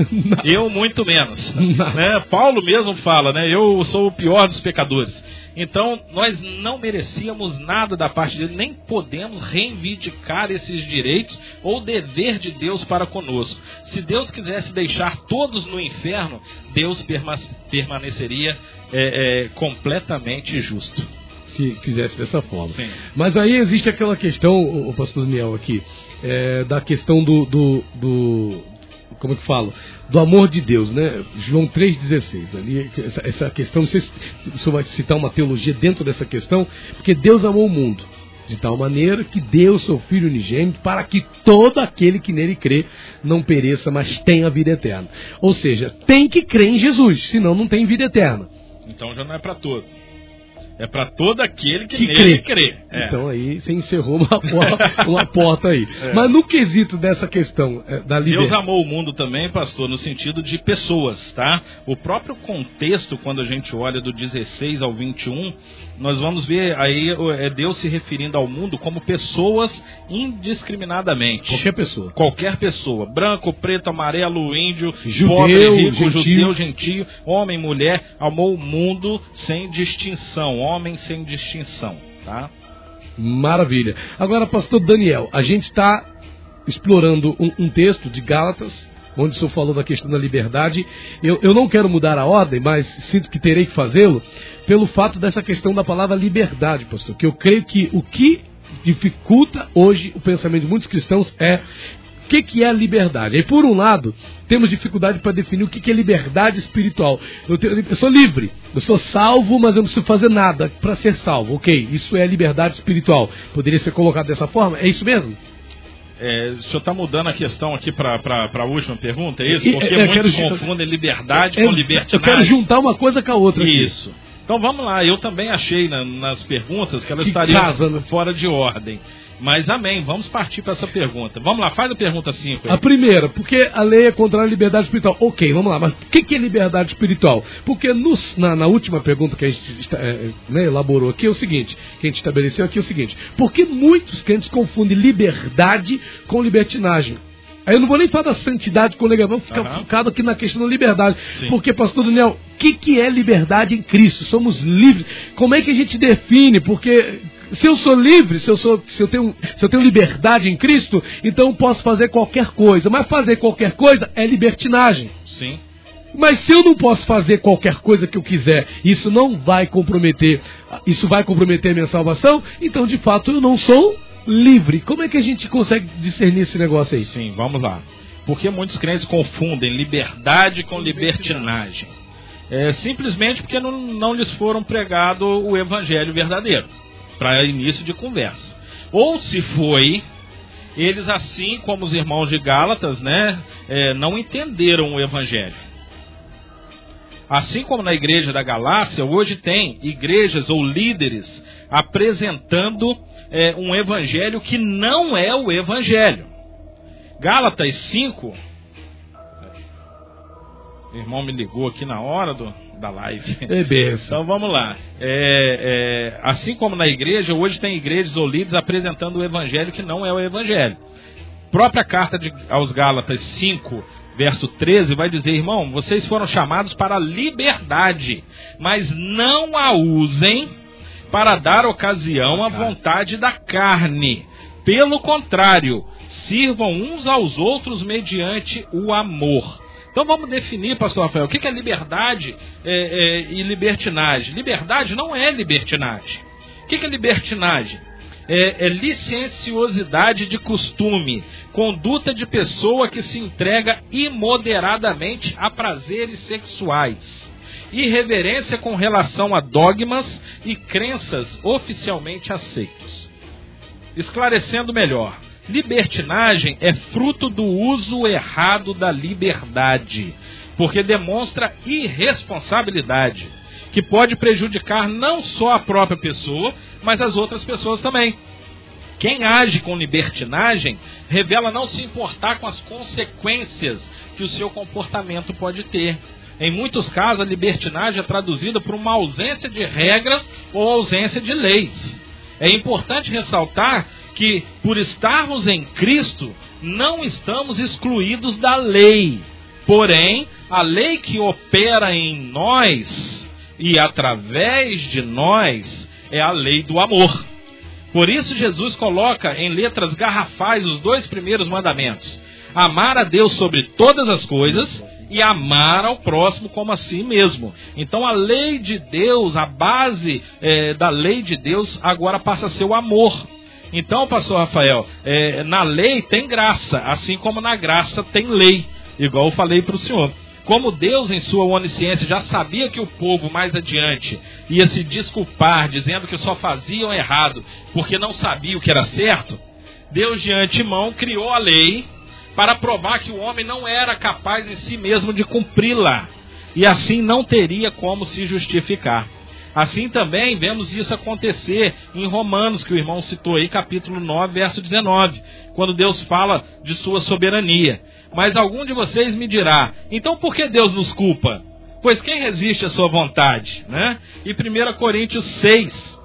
Eu muito menos, né? Paulo mesmo fala, né? Eu sou o pior dos pecadores. Então nós não merecíamos nada da parte dele, nem podemos reivindicar esses direitos ou dever de Deus para conosco. Se Deus quisesse deixar todos no inferno, Deus permaneceria completamente justo. Se fizesse dessa forma. Sim. Mas aí existe aquela questão, o pastor Daniel aqui, da questão como é que falo? Do amor de Deus, né? João 3,16. Ali, essa questão, não sei se o senhor vai citar uma teologia dentro dessa questão, porque Deus amou o mundo de tal maneira que deu o seu Filho unigênito para que todo aquele que nele crê não pereça, mas tenha a vida eterna. Ou seja, tem que crer em Jesus, senão não tem vida eterna. Então já não é para todo. É para todo aquele que nele crê. Então aí você encerrou uma porta aí. Mas no quesito dessa questão da liberdade... Deus amou o mundo também, pastor, no sentido de pessoas, tá? O próprio contexto, quando a gente olha do 16 ao 21, nós vamos ver aí Deus se referindo ao mundo como pessoas indiscriminadamente. Qualquer pessoa. Qualquer pessoa. Branco, preto, amarelo, índio, judeu, pobre, rico, gentio. judeu, gentio, homem, mulher. Amou o mundo sem distinção. Homem sem distinção, tá? Maravilha. Agora, pastor Daniel, a gente está explorando um texto de Gálatas, onde o senhor falou da questão da liberdade. Eu não quero mudar a ordem, mas sinto que terei que fazê-lo, pelo fato dessa questão da palavra liberdade, pastor. Que eu creio que o que dificulta hoje o pensamento de muitos cristãos é o que é a liberdade. Aí, por um lado, temos dificuldade para definir o que é liberdade espiritual. Eu sou livre, eu sou salvo, mas eu não preciso fazer nada para ser salvo. Ok, isso é liberdade espiritual. Poderia ser colocado dessa forma? É isso mesmo? O senhor está mudando a questão aqui para a última pergunta, é isso? Porque muitos confundem liberdade com libertinagem. Eu quero juntar uma coisa com a outra. Isso. Aqui. Então vamos lá, eu também achei nas perguntas que elas estariam fora de ordem. Mas amém, vamos partir para essa pergunta. Vamos lá, faz a pergunta 5 aí. A primeira, porque a lei é contrária à liberdade espiritual. Ok, vamos lá, mas o que é liberdade espiritual? Porque na última pergunta que a gente elaborou aqui é o seguinte, que a gente estabeleceu aqui é o seguinte: porque muitos crentes confundem liberdade com libertinagem. Aí eu não vou nem falar da santidade com o legal, vamos ficar focado aqui na questão da liberdade. Sim. Porque, pastor Daniel, o que é liberdade em Cristo? Somos livres. Como é que a gente define? Porque se eu sou livre, se eu tenho liberdade em Cristo, então eu posso fazer qualquer coisa. Mas fazer qualquer coisa é libertinagem. Sim. Mas se eu não posso fazer qualquer coisa que eu quiser, isso vai comprometer a minha salvação, então de fato eu não sou livre. Como é que a gente consegue discernir esse negócio aí? Sim, vamos lá. Porque muitos crentes confundem liberdade com libertinagem. Simplesmente porque não lhes foram pregado o evangelho verdadeiro, para início de conversa. Ou se foi, eles, assim como os irmãos de Gálatas, né, não entenderam o evangelho. Assim como na igreja da Galácia, hoje tem igrejas ou líderes apresentando um evangelho que não é o evangelho. Gálatas 5, o irmão me ligou aqui na hora da live. Então vamos lá. Assim como na igreja, hoje tem igrejas ou líderes apresentando o evangelho que não é o evangelho. Própria carta aos Gálatas 5, verso 13, vai dizer: irmão, vocês foram chamados para a liberdade, mas não a usem para dar ocasião à vontade da carne. Pelo contrário, sirvam uns aos outros mediante o amor. Então vamos definir, pastor Rafael, o que é liberdade e libertinagem? Liberdade não é libertinagem. O que é libertinagem? É licenciosidade de costume, conduta de pessoa que se entrega imoderadamente a prazeres sexuais, irreverência com relação a dogmas e crenças oficialmente aceitos. Esclarecendo melhor, libertinagem é fruto do uso errado da liberdade, porque demonstra irresponsabilidade, que pode prejudicar não só a própria pessoa, mas as outras pessoas também. Quem age com libertinagem revela não se importar com as consequências que o seu comportamento pode ter. Em muitos casos, a libertinagem é traduzida por uma ausência de regras ou ausência de leis. É importante ressaltar que, por estarmos em Cristo, não estamos excluídos da lei. Porém, a lei que opera em nós e através de nós é a lei do amor. Por isso Jesus coloca em letras garrafais os 2 primeiros mandamentos: amar a Deus sobre todas as coisas e amar ao próximo como a si mesmo. Então a lei de Deus, a base da lei de Deus agora passa a ser o amor. Então, pastor Rafael, na lei tem graça, assim como na graça tem lei, igual eu falei para o senhor. Como Deus, em sua onisciência, já sabia que o povo mais adiante ia se desculpar, dizendo que só faziam errado porque não sabia o que era certo, Deus de antemão criou a lei para provar que o homem não era capaz em si mesmo de cumpri-la, e assim não teria como se justificar. Assim também vemos isso acontecer em Romanos, que o irmão citou aí, capítulo 9, verso 19, quando Deus fala de sua soberania. Mas algum de vocês me dirá: então por que Deus nos culpa? Pois quem resiste à sua vontade? Né? E 1 Coríntios 6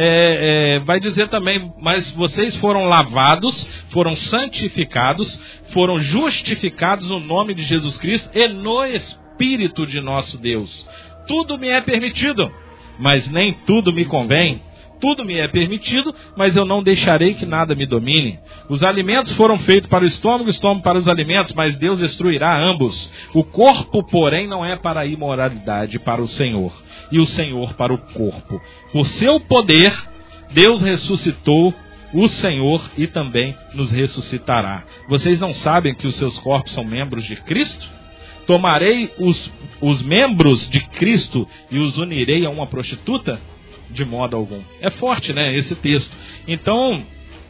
vai dizer também: mas vocês foram lavados, foram santificados, foram justificados no nome de Jesus Cristo e no Espírito de nosso Deus. Tudo me é permitido, mas nem tudo me convém. Tudo me é permitido, mas eu não deixarei que nada me domine. Os alimentos foram feitos para o estômago para os alimentos, mas Deus destruirá ambos. O corpo, porém, não é para a imoralidade, para o Senhor, e o Senhor para o corpo. Por seu poder, Deus ressuscitou o Senhor e também nos ressuscitará. Vocês não sabem que os seus corpos são membros de Cristo? Tomarei os membros de Cristo e os unirei a uma prostituta? De modo algum. É forte, né, esse texto. Então,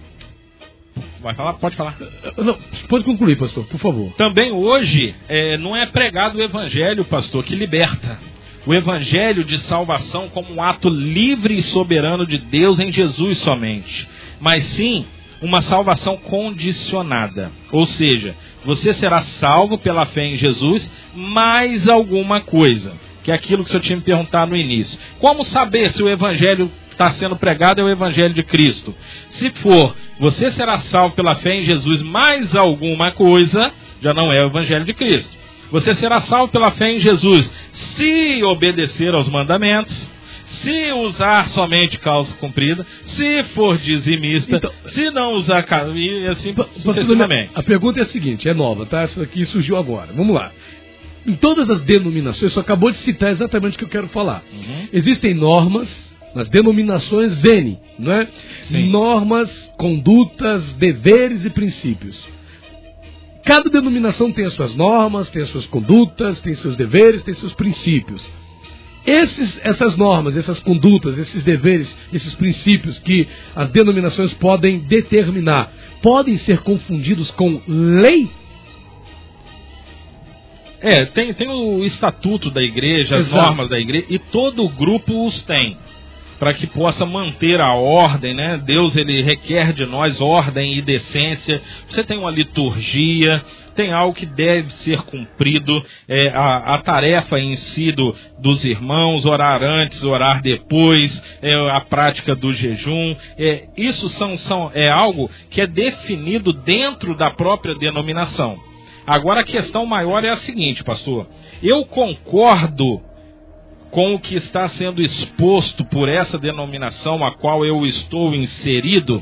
vai falar? Pode falar. Não, pode concluir, pastor, por favor. Também hoje não é pregado o evangelho, pastor, que liberta. O evangelho de salvação como um ato livre e soberano de Deus em Jesus somente. Mas sim, uma salvação condicionada. Ou seja, você será salvo pela fé em Jesus, mais alguma coisa. Que é aquilo que o senhor tinha me perguntado no início. Como saber se o evangelho está sendo pregado é o evangelho de Cristo? Se for, você será salvo pela fé em Jesus mais alguma coisa, já não é o evangelho de Cristo. Você será salvo pela fé em Jesus se obedecer aos mandamentos, se usar somente calça comprida, se for dizimista, então, se não usar e assim sucessivamente. A pergunta é a seguinte, é nova, tá? Essa aqui surgiu agora. Vamos lá. Em todas as denominações, você acabou de citar exatamente o que eu quero falar. Existem normas nas denominações Zene, não é? Sim. Normas, condutas, deveres e princípios. Cada denominação tem as suas normas, tem as suas condutas, tem seus deveres, tem seus princípios. Essas normas, essas condutas, esses deveres, esses princípios que as denominações podem determinar, podem ser confundidos com lei? Tem o estatuto da igreja, as Exato. normas da igreja, e todo grupo os tem, para que possa manter a ordem, né? Deus, ele requer de nós ordem e decência. Você tem uma liturgia, tem algo que deve ser cumprido, a tarefa em si dos irmãos, orar antes, orar depois, a prática do jejum. Isso é algo que é definido dentro da própria denominação. Agora a questão maior é a seguinte, pastor: eu concordo com o que está sendo exposto por essa denominação a qual eu estou inserido,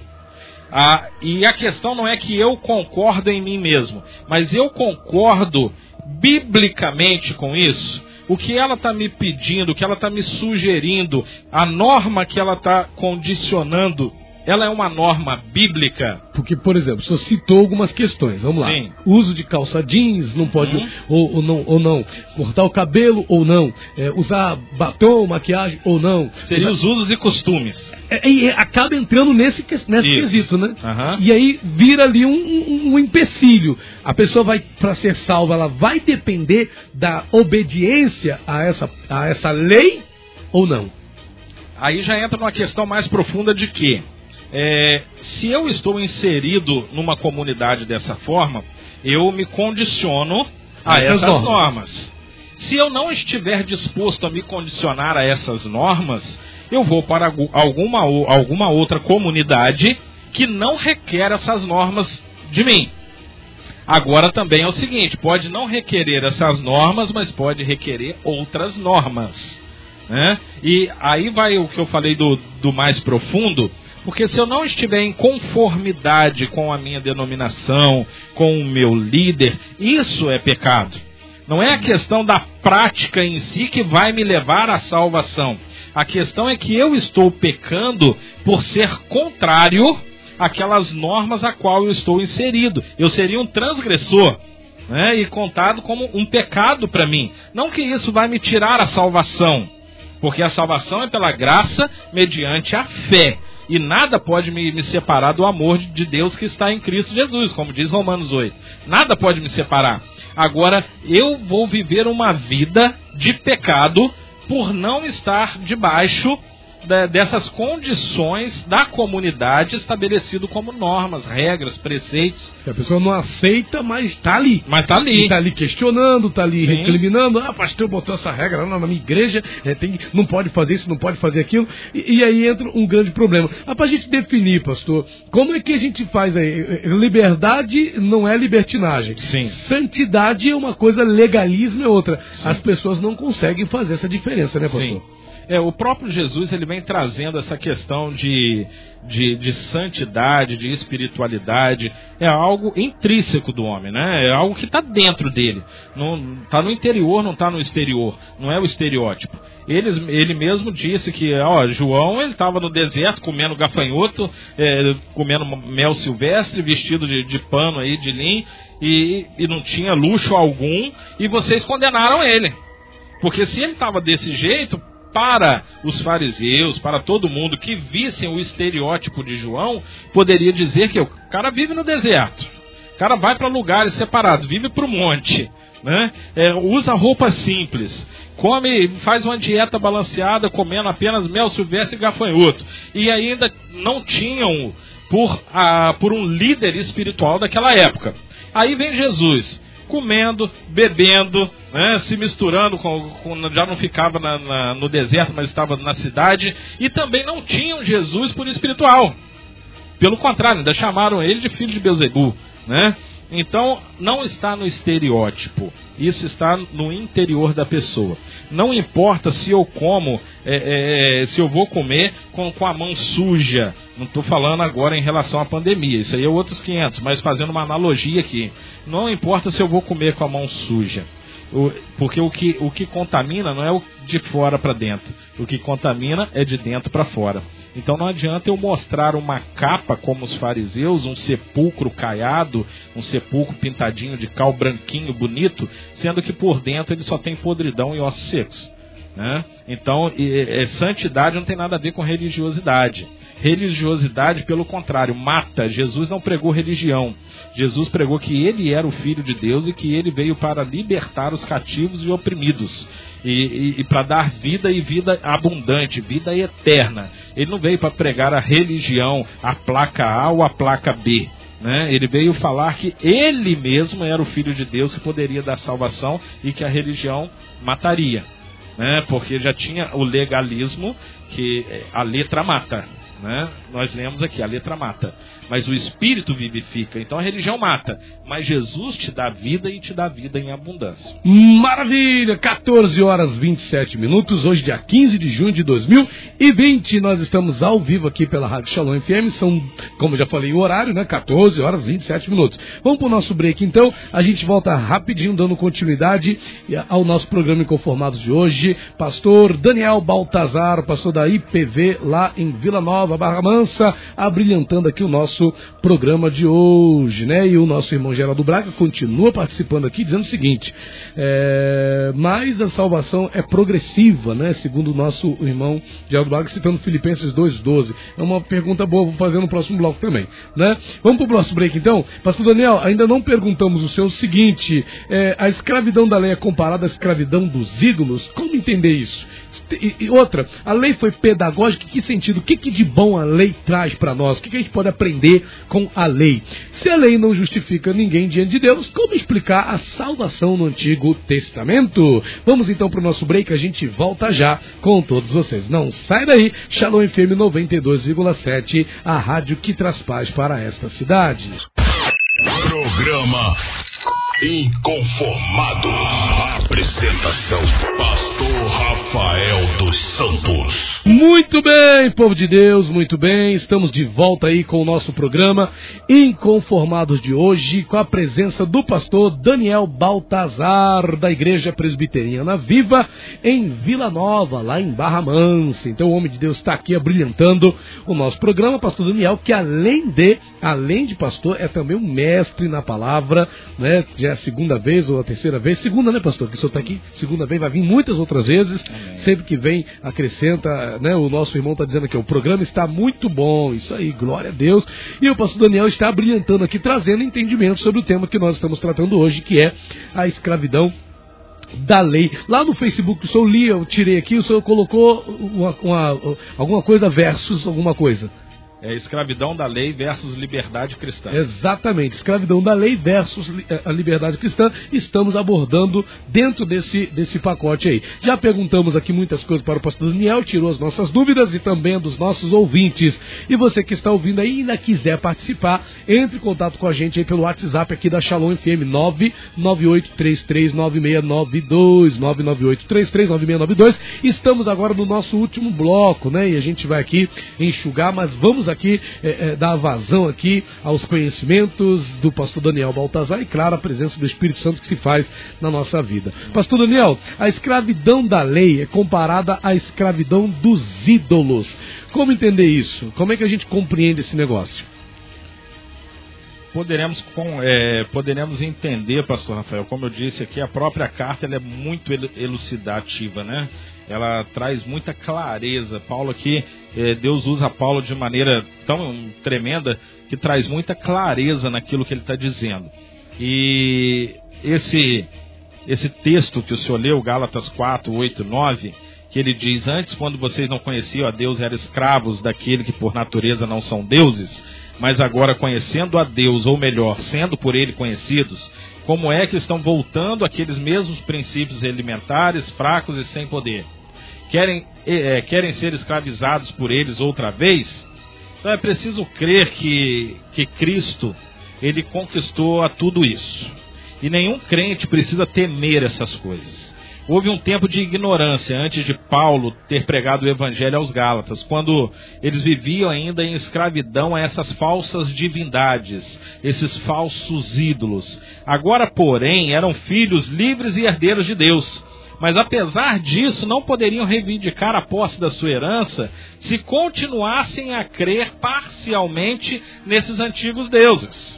e a questão não é que eu concordo em mim mesmo, mas eu concordo biblicamente com isso. O que ela está me pedindo, o que ela está me sugerindo, a norma que ela está condicionando, ela é uma norma bíblica? Porque, por exemplo, o senhor citou algumas questões, vamos lá. Sim. Uso de calça jeans, não pode, ou não, cortar o cabelo ou não, usar batom, maquiagem ou não. Seriam os usos e costumes. E acaba entrando nesse quesito, né? Uhum. E aí vira ali um empecilho. A pessoa vai, para ser salva, ela vai depender da obediência a essa lei ou não? Aí já entra numa questão mais profunda de que se eu estou inserido numa comunidade dessa forma, eu me condiciono a essas normas. Se eu não estiver disposto a me condicionar a essas normas, eu vou para alguma outra comunidade que não requer essas normas de mim. Agora também é o seguinte: pode não requerer essas normas, mas pode requerer outras normas, né? E aí vai o que eu falei do mais profundo. Porque se eu não estiver em conformidade com a minha denominação, com o meu líder, isso é pecado. Não é a questão da prática em si que vai me levar à salvação. A questão é que eu estou pecando por ser contrário àquelas normas a qual eu estou inserido. Eu seria um transgressor, né? E contado como um pecado para mim. Não que isso vai me tirar a salvação, porque a salvação é pela graça mediante a fé. E nada pode me separar do amor de Deus que está em Cristo Jesus, como diz Romanos 8. Nada pode me separar. Agora, eu vou viver uma vida de pecado por não estar debaixo dessas condições da comunidade estabelecido como normas, regras, preceitos. A pessoa não aceita, mas está ali. Mas está ali. Está ali questionando, está ali Sim. recriminando. Pastor botou essa regra na minha igreja, não pode fazer isso, não pode fazer aquilo. E aí entra um grande problema. Para a gente definir, pastor, como é que a gente faz aí? Liberdade não é libertinagem. Sim. Santidade é uma coisa, legalismo é outra. Sim. As pessoas não conseguem fazer essa diferença, né, pastor? Sim. O próprio Jesus, ele vem trazendo essa questão de santidade, de espiritualidade. É algo intrínseco do homem, né? É algo que está dentro dele. Está no interior, não está no exterior. Não é o estereótipo. Ele mesmo disse que, João, ele estava no deserto comendo gafanhoto, comendo mel silvestre, vestido de pano aí, de linho, e não tinha luxo algum, e vocês condenaram ele. Porque se ele estava desse jeito, para os fariseus, para todo mundo que vissem o estereótipo de João, poderia dizer que o cara vive no deserto, o cara vai para lugares separados, vive para o monte, né? Usa roupa simples, faz uma dieta balanceada, comendo apenas mel silvestre e gafanhoto, e ainda não tinham por um líder espiritual daquela época. Aí vem Jesus, comendo, bebendo, né, se misturando, já não ficava no deserto, mas estava na cidade, e também não tinham Jesus por espiritual. Pelo contrário, ainda chamaram ele de filho de Belzebu, né? Então, não está no estereótipo, isso está no interior da pessoa. Não importa se eu como, se eu vou comer com a mão suja. Não estou falando agora em relação à pandemia, isso aí é outros 500, mas fazendo uma analogia aqui. Não importa se eu vou comer com a mão suja, porque o que contamina não é o de fora para dentro, o que contamina é de dentro para fora. Então não adianta eu mostrar uma capa como os fariseus, um sepulcro caiado, um sepulcro pintadinho de cal branquinho, bonito, sendo que por dentro ele só tem podridão e ossos secos, né? Então, santidade não tem nada a ver com religiosidade. Religiosidade, pelo contrário, mata. Jesus não pregou religião. Jesus pregou que ele era o Filho de Deus e que ele veio para libertar os cativos e oprimidos. E para dar vida e vida abundante, vida eterna. Ele não veio para pregar a religião, a placa A ou a placa B. Né? Ele veio falar que ele mesmo era o Filho de Deus que poderia dar salvação e que a religião mataria. Né? Porque já tinha o legalismo, que a letra mata. Né? Nós lemos aqui, a letra mata, mas o Espírito vivifica. Então a religião mata, mas Jesus te dá vida e te dá vida em abundância. Maravilha, 14 horas 27 minutos, hoje dia 15 de junho de 2020, nós estamos ao vivo aqui pela Rádio Shalom FM, são, como já falei, o horário, né, 14 horas 27 minutos. Vamos para o nosso break então, a gente volta rapidinho dando continuidade ao nosso programa Inconformados de hoje. Pastor Daniel Baltazar, pastor da IPV lá em Vila Nova, Barra Mansa, abrilhantando aqui o nosso programa de hoje, né? E o nosso irmão Geraldo Braga continua participando aqui, dizendo o seguinte, mas a salvação é progressiva, né? Segundo o nosso irmão Geraldo Braga, citando Filipenses 2,12. É uma pergunta boa, vou fazer no próximo bloco também, né? Vamos para o próximo break então? Pastor Daniel, ainda não perguntamos o seu seguinte, a escravidão da lei é comparada à escravidão dos ídolos? Como entender isso? E outra, a lei foi pedagógica, em que sentido? O que de bom a lei traz para nós? O que a gente pode aprender com a lei? Se a lei não justifica ninguém diante de Deus, como explicar a salvação no Antigo Testamento? Vamos então para o nosso break, a gente volta já com todos vocês. Não sai daí, Shalom FM 92,7, a rádio que traz paz para esta cidade. Programa Inconformados. Apresentação: Pastor Rafael dos Santos. Muito bem, povo de Deus, muito bem. Estamos de volta aí com o nosso programa Inconformados de hoje, com a presença do pastor Daniel Baltazar, da Igreja Presbiteriana Viva, em Vila Nova, lá em Barra Mansa. Então o homem de Deus está aqui abrilhantando o nosso programa, pastor Daniel, que além de pastor, é também um mestre na palavra, né? Já é a segunda vez ou a terceira vez, segunda, né, pastor? Que o senhor está aqui, segunda vez, vai vir muitas outras vezes. Amém. Sempre que vem, acrescenta, né? O nosso irmão está dizendo aqui, o programa está muito bom, isso aí, glória a Deus. E o pastor Daniel está brilhantando aqui, trazendo entendimento sobre o tema que nós estamos tratando hoje, que é a escravidão da lei. Lá no Facebook, o senhor eu tirei aqui, o senhor colocou alguma coisa versus alguma coisa. Escravidão da lei versus liberdade cristã. Exatamente, escravidão da lei versus a liberdade cristã. Estamos abordando dentro desse pacote aí. Já perguntamos aqui muitas coisas para o pastor Daniel, tirou as nossas dúvidas e também dos nossos ouvintes. E você que está ouvindo aí e ainda quiser participar, entre em contato com a gente aí pelo WhatsApp aqui da Shalom FM, 998339692, 998339692. Estamos agora no nosso último bloco, né? E a gente vai aqui enxugar, mas vamos aqui dar vazão aqui aos conhecimentos do pastor Daniel Baltazar e, claro, a presença do Espírito Santo que se faz na nossa vida. Pastor Daniel, a escravidão da lei é comparada à escravidão dos ídolos. Como entender isso? Como é que a gente compreende esse negócio? Poderemos entender, pastor Rafael, como eu disse aqui, a própria carta ela é muito elucidativa, né? Ela traz muita clareza. Paulo aqui, Deus usa Paulo de maneira tão tremenda que traz muita clareza naquilo que ele está dizendo. E esse texto que o senhor leu, Gálatas 4, 8, 9, que ele diz, antes, quando vocês não conheciam a Deus, eram escravos daquele que por natureza não são deuses, mas agora conhecendo a Deus, ou melhor, sendo por Ele conhecidos, como é que estão voltando àqueles mesmos princípios elementares, fracos e sem poder? Querem ser escravizados por eles outra vez? Então é preciso crer que Cristo, Ele conquistou a tudo isso. E nenhum crente precisa temer essas coisas. Houve um tempo de ignorância antes de Paulo ter pregado o Evangelho aos Gálatas, quando eles viviam ainda em escravidão a essas falsas divindades, esses falsos ídolos. Agora, porém, eram filhos livres e herdeiros de Deus. Mas apesar disso, não poderiam reivindicar a posse da sua herança se continuassem a crer parcialmente nesses antigos deuses.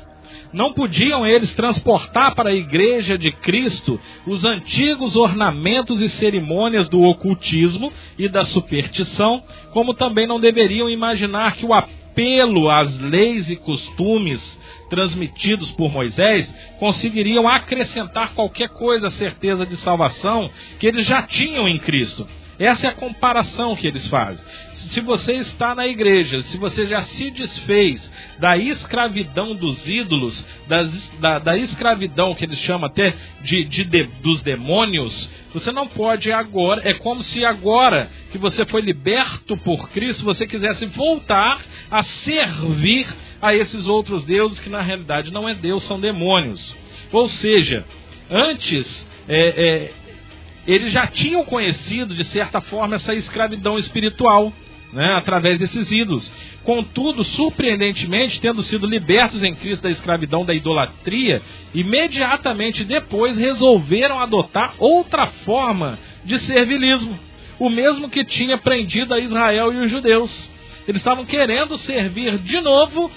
Não podiam eles transportar para a igreja de Cristo os antigos ornamentos e cerimônias do ocultismo e da superstição, como também não deveriam imaginar que o apelo às leis e costumes transmitidos por Moisés conseguiriam acrescentar qualquer coisa à certeza de salvação que eles já tinham em Cristo. Essa é a comparação que eles fazem. Se você está na igreja, se você já se desfez da escravidão dos ídolos, da escravidão que eles chamam até dos demônios, você não pode agora, é como se agora que você foi liberto por Cristo, você quisesse voltar a servir a esses outros deuses que na realidade não é Deus, são demônios. Ou seja, antes eles já tinham conhecido de certa forma essa escravidão espiritual, né, através desses ídolos. Contudo, surpreendentemente, tendo sido libertos em Cristo da escravidão da idolatria, imediatamente depois resolveram adotar outra forma de servilismo, o mesmo que tinha prendido a Israel e os judeus. Eles estavam querendo servir de novo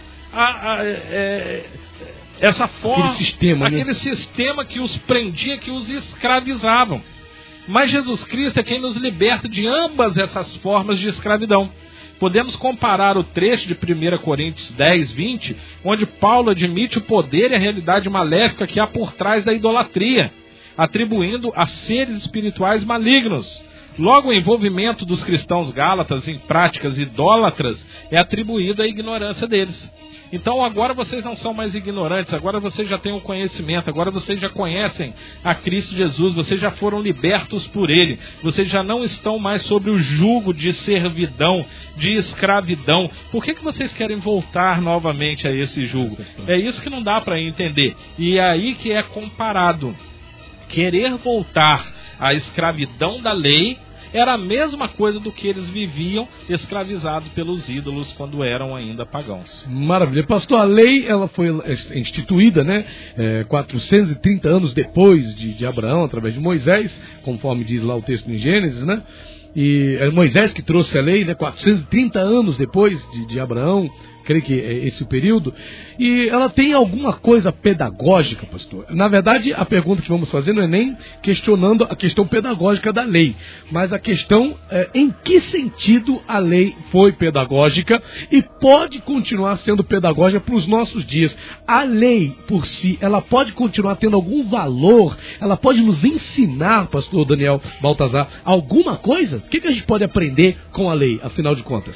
essa forma, aquele sistema que os prendia, que os escravizavam. Mas Jesus Cristo é quem nos liberta de ambas essas formas de escravidão. Podemos comparar o trecho de 1 Coríntios 10, 20, onde Paulo admite o poder e a realidade maléfica que há por trás da idolatria, atribuindo a seres espirituais malignos. Logo, o envolvimento dos cristãos gálatas em práticas idólatras é atribuído à ignorância deles. Então agora vocês não são mais ignorantes, agora vocês já têm o conhecimento, agora vocês já conhecem a Cristo Jesus, vocês já foram libertos por Ele, vocês já não estão mais sobre o jugo de servidão, de escravidão. Por que vocês querem voltar novamente a esse jugo? É isso que não dá para entender. E é aí que é comparado. Querer voltar à escravidão da lei era a mesma coisa do que eles viviam escravizados pelos ídolos quando eram ainda pagãos. Maravilha. Pastor, a lei ela foi instituída, né, 430 anos depois de Abraão, através de Moisés, conforme diz lá o texto em Gênesis, né? E é Moisés que trouxe a lei, né, 430 anos depois de Abraão, creio que é esse o período. E ela tem alguma coisa pedagógica, pastor? Na verdade, a pergunta que vamos fazer não é nem questionando a questão pedagógica da lei, mas a questão em que sentido a lei foi pedagógica e pode continuar sendo pedagógica para os nossos dias. A lei, por si, ela pode continuar tendo algum valor? Ela pode nos ensinar, pastor Daniel Baltazar, alguma coisa? O que a gente pode aprender com a lei, afinal de contas?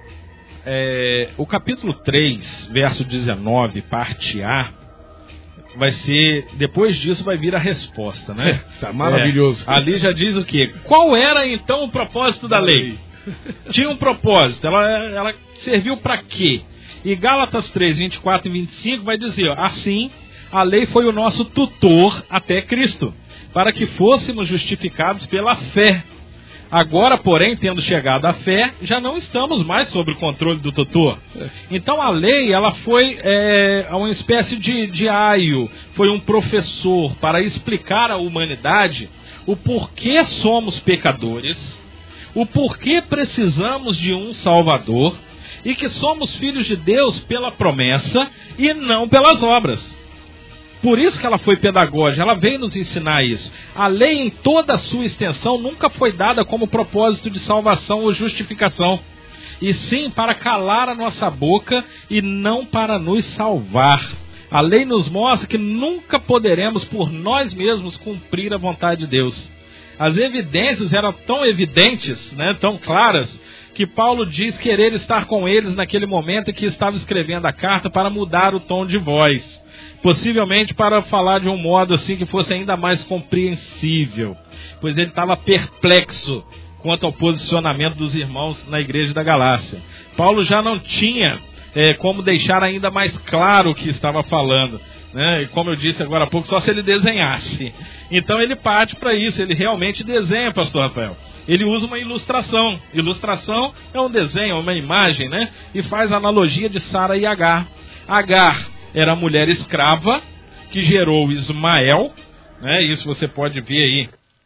O capítulo 3, verso 19, parte A, vai ser, depois disso vai vir a resposta, né? Tá maravilhoso. Ali já diz o quê? Qual era então o propósito da lei? Tinha um propósito, ela serviu para quê? E Gálatas 3, 24 e 25 vai dizer, ó, assim, a lei foi o nosso tutor até Cristo, para que fôssemos justificados pela fé. Agora, porém, tendo chegado à fé, já não estamos mais sob o controle do tutor. Então a lei, ela foi uma espécie de aio, foi um professor para explicar à humanidade o porquê somos pecadores, o porquê precisamos de um Salvador e que somos filhos de Deus pela promessa e não pelas obras. Por isso que ela foi pedagógica, ela veio nos ensinar isso. A lei em toda a sua extensão nunca foi dada como propósito de salvação ou justificação, e sim para calar a nossa boca e não para nos salvar. A lei nos mostra que nunca poderemos por nós mesmos cumprir a vontade de Deus. As evidências eram tão evidentes, né, tão claras, que Paulo diz querer estar com eles naquele momento em que estava escrevendo a carta para mudar o tom de voz. Possivelmente para falar de um modo assim que fosse ainda mais compreensível, pois ele estava perplexo quanto ao posicionamento dos irmãos na igreja da Galácia. Paulo já não tinha como deixar ainda mais claro o que estava falando, né? E como eu disse agora há pouco, só se ele desenhasse. Então ele parte para isso, ele realmente desenha, pastor Rafael. Ele usa uma ilustração. Ilustração é um desenho, uma imagem, né? E faz a analogia de Sara e Agar. Agar era a mulher escrava que gerou Ismael, né? Isso você pode ver aí,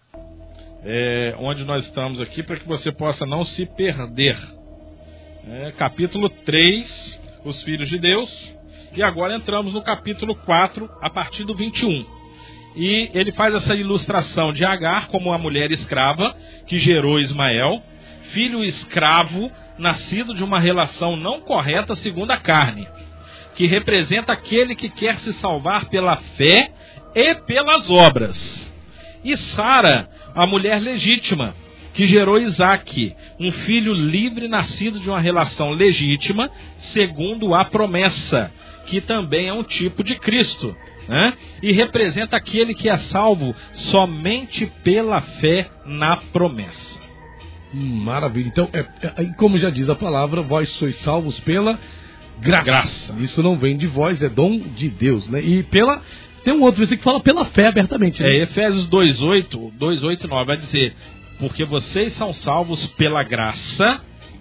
onde nós estamos aqui, para que você possa não se perder. Capítulo 3, os filhos de Deus. E agora entramos no capítulo 4, a partir do 21. E ele faz essa ilustração de Agar como uma mulher escrava que gerou Ismael, filho escravo, nascido de uma relação não correta segundo a carne, que representa aquele que quer se salvar pela fé e pelas obras. E Sara, a mulher legítima, que gerou Isaque, um filho livre nascido de uma relação legítima, segundo a promessa, que também é um tipo de Cristo, né? E representa aquele que é salvo somente pela fé na promessa. Maravilha. Então, como já diz a palavra, vós sois salvos pela graça. Isso não vem de vós, é dom de Deus, né? E tem um outro versículo que fala pela fé abertamente, né? Efésios 2:8 e 9 vai dizer: porque vocês são salvos pela graça.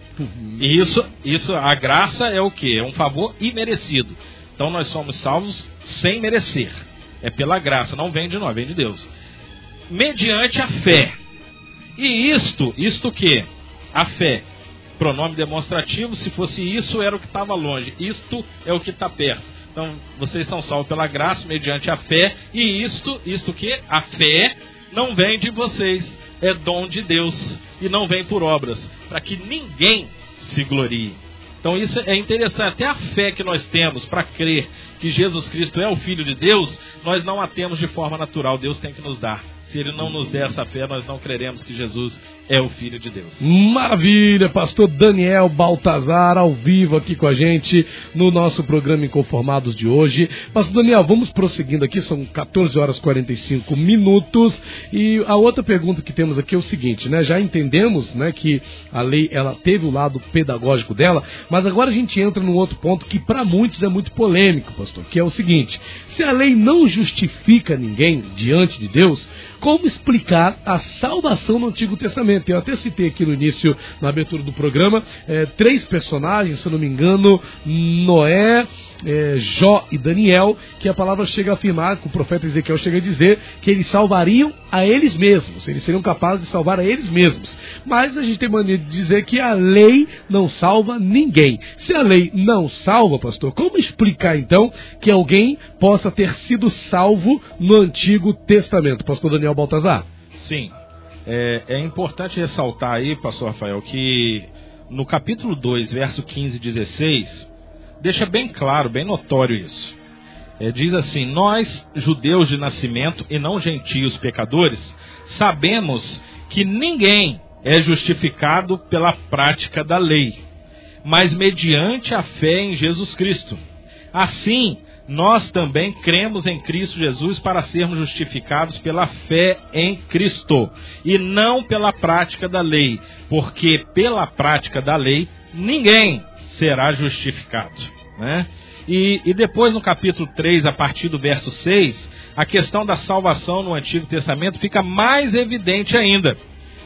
E isso, a graça é o quê? É um favor imerecido. Então nós somos salvos sem merecer. É pela graça, não vem de nós, vem de Deus. Mediante a fé. E isto que? A fé. Pronome demonstrativo, se fosse isso, era o que estava longe. Isto é o que está perto. Então, vocês são salvos pela graça, mediante a fé. E isto que? A fé não vem de vocês. É dom de Deus. E não vem por obras. Para que ninguém se glorie. Então isso é interessante. Até a fé que nós temos para crer que Jesus Cristo é o Filho de Deus, nós não a temos de forma natural. Deus tem que nos dar. Se Ele não nos der essa fé, nós não creremos que Jesus é o Filho de Deus. Maravilha! Pastor Daniel Baltazar, ao vivo aqui com a gente no nosso programa Inconformados de hoje. Pastor Daniel, vamos prosseguindo aqui, são 14 horas e 45 minutos. E a outra pergunta que temos aqui é o seguinte, né? Já entendemos, né, que a lei ela teve o lado pedagógico dela, mas agora a gente entra num outro ponto que para muitos é muito polêmico, pastor, que é o seguinte: se a lei não justifica ninguém diante de Deus, como explicar a salvação no Antigo Testamento? Eu até citei aqui no início, na abertura do programa, 3 personagens, se eu não me engano, Noé, Jó e Daniel, que a palavra chega a afirmar, que o profeta Ezequiel chega a dizer, que eles salvariam a eles mesmos, eles seriam capazes de salvar a eles mesmos. Mas a gente tem mania de dizer que a lei não salva ninguém. Se a lei não salva, pastor, como explicar então que alguém possa ter sido salvo no Antigo Testamento? Pastor Daniel Baltazar? Sim, é importante ressaltar aí, pastor Rafael, que no capítulo 2, verso 15 e 16, deixa bem claro, bem notório isso. Diz assim: nós, judeus de nascimento e não gentios pecadores, sabemos que ninguém é justificado pela prática da lei, mas mediante a fé em Jesus Cristo. Assim, nós também cremos em Cristo Jesus para sermos justificados pela fé em Cristo, e não pela prática da lei, porque pela prática da lei ninguém será justificado, né? E depois no capítulo 3, a partir do verso 6, a questão da salvação no Antigo Testamento fica mais evidente ainda.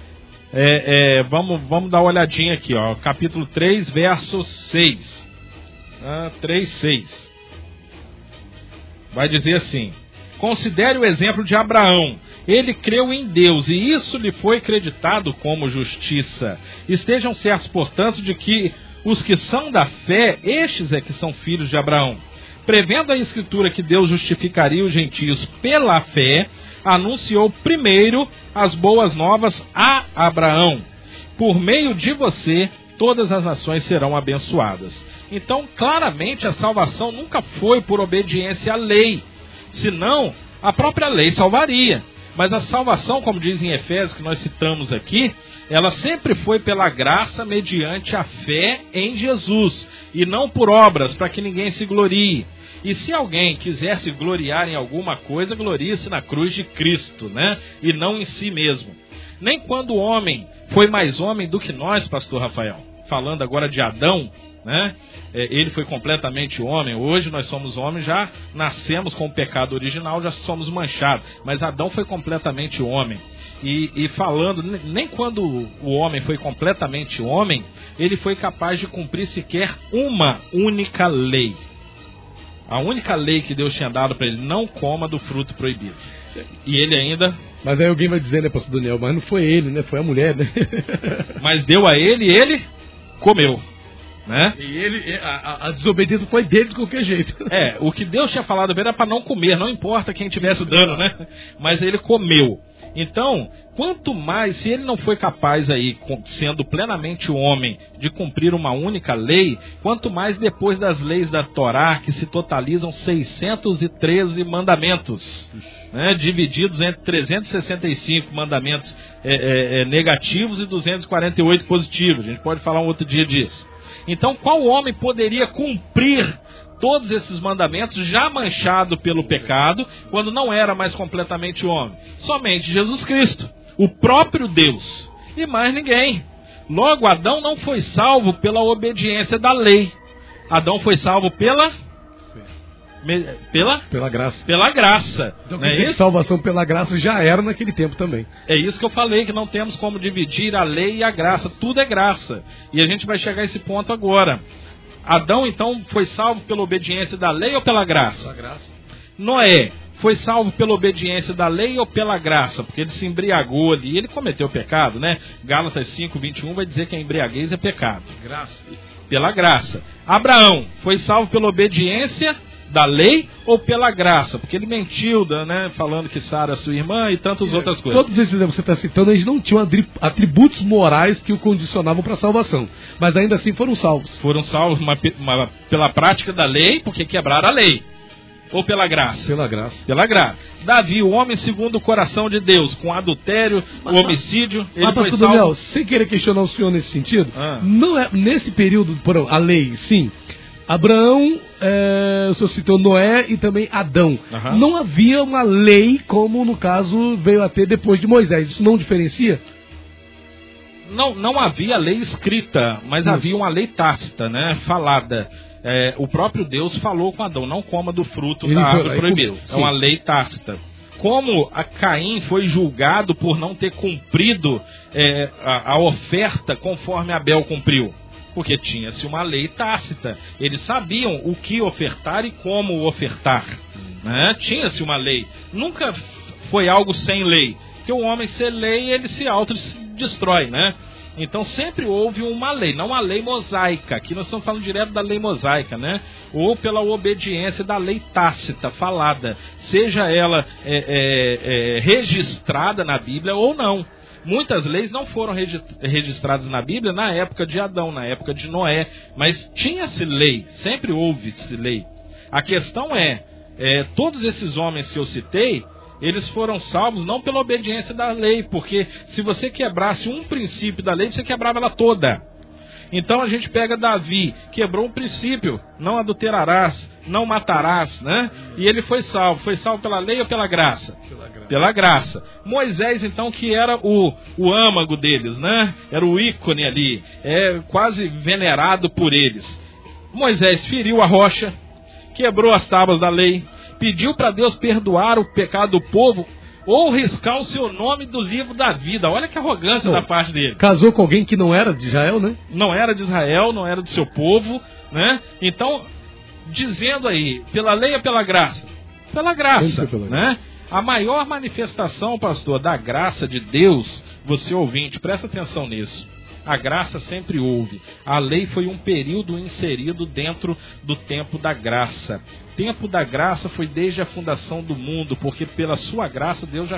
Vamos dar uma olhadinha aqui, ó, capítulo 3, verso 6. 3:6. Vai dizer assim: considere o exemplo de Abraão. Ele creu em Deus e isso lhe foi creditado como justiça. Estejam certos, portanto, de que os que são da fé, estes é que são filhos de Abraão. Prevendo a Escritura que Deus justificaria os gentios pela fé, anunciou primeiro as boas novas a Abraão. Por meio de você, todas as nações serão abençoadas. Então, claramente, a salvação nunca foi por obediência à lei. Senão, a própria lei salvaria. Mas a salvação, como diz em Efésios, que nós citamos aqui, ela sempre foi pela graça mediante a fé em Jesus. E não por obras, para que ninguém se glorie. E se alguém quiser se gloriar em alguma coisa, glorie-se na cruz de Cristo, né? E não em si mesmo. Nem quando o homem foi mais homem do que nós, pastor Rafael. Falando agora de Adão, né? Ele foi completamente homem. Hoje nós somos homens, já nascemos com o pecado original, já somos manchados. Mas Adão foi completamente homem. E falando, nem quando o homem foi completamente homem, ele foi capaz de cumprir sequer uma única lei. A única lei que Deus tinha dado para ele: não coma do fruto proibido. E ele ainda... Mas aí alguém vai dizer, né, pastor Daniel, mas não foi ele, né? Foi a mulher, né? Mas deu a ele e ele comeu. né? E a desobediência foi dele de qualquer jeito. O que Deus tinha falado era para não comer, não importa quem tivesse dano, né? Mas ele comeu. Então, quanto mais, se ele não foi capaz aí, sendo plenamente homem, de cumprir uma única lei, quanto mais depois das leis da Torá, que se totalizam 613 mandamentos, né, divididos entre 365 mandamentos negativos e 248 positivos. A gente pode falar um outro dia disso. Então, qual homem poderia cumprir todos esses mandamentos já manchado pelo pecado, quando não era mais completamente homem? Somente Jesus Cristo, o próprio Deus, e mais ninguém. Logo, Adão não foi salvo pela obediência da lei. Adão foi salvo pela graça. Pela graça. Então, salvação pela graça já era naquele tempo também. É isso que eu falei, que não temos como dividir a lei e a graça. Tudo é graça. E a gente vai chegar a esse ponto agora. Adão, então, foi salvo pela obediência da lei ou pela graça? Pela graça. Noé foi salvo pela obediência da lei ou pela graça? Porque ele se embriagou ali e ele cometeu pecado, né? Gálatas 5:21 vai dizer que a embriaguez é pecado. Graça. Pela graça. Abraão foi salvo pela obediência da lei ou pela graça? Porque ele mentiu, né? Falando que Sara é sua irmã e tantas outras coisas. Todos esses exemplos que você está citando, eles não tinham atributos morais que o condicionavam para a salvação. Mas ainda assim foram salvos. Foram salvos pela prática da lei, porque quebraram a lei. Ou pela graça? Pela graça. Pela graça. Davi, o homem segundo o coração de Deus, com adultério, homicídio, ele foi salvo... Daniel, sem querer questionar o senhor nesse sentido, não é, nesse período, a lei, sim... Abraão, o senhor citou Noé e também Adão. Não havia uma lei como, no caso, veio a ter depois de Moisés. Isso não diferencia? Não havia lei escrita, mas havia uma lei tácita, né? Falada. O próprio Deus falou com Adão, não coma do fruto da árvore proibida. É uma lei tácita. Como a Caim foi julgado por não ter cumprido a oferta conforme Abel cumpriu? Porque tinha-se uma lei tácita. Eles sabiam o que ofertar e como ofertar. Né? Tinha-se uma lei. Nunca foi algo sem lei. Porque o homem sem lei, ele se autodestrói, né? Então sempre houve uma lei, não a lei mosaica. Aqui nós estamos falando direto da lei mosaica, né? Ou pela obediência da lei tácita, falada. Seja ela registrada na Bíblia ou não. Muitas leis não foram registradas na Bíblia na época de Adão, na época de Noé, mas tinha-se lei, sempre houve-se lei. A questão todos esses homens que eu citei, eles foram salvos não pela obediência da lei, porque se você quebrasse um princípio da lei, você quebrava ela toda. Então a gente pega Davi, quebrou um princípio, não adulterarás, não matarás, né? E ele foi salvo pela lei ou pela graça? Pela graça. Moisés, então, que era o âmago deles, né? Era o ícone ali, quase venerado por eles. Moisés feriu a rocha, quebrou as tábuas da lei, pediu para Deus perdoar o pecado do povo, ou riscar o seu nome do livro da vida. Olha que arrogância da parte dele. Casou com alguém que não era de Israel, né? Não era de Israel, não era do seu povo, né? Então, dizendo aí, pela lei ou pela graça? Pela graça, né? A maior manifestação, pastor, da graça de Deus, você ouvinte, presta atenção nisso. A graça sempre houve. A lei foi um período inserido dentro do tempo da graça. O tempo da graça foi desde a fundação do mundo, porque pela sua graça Deus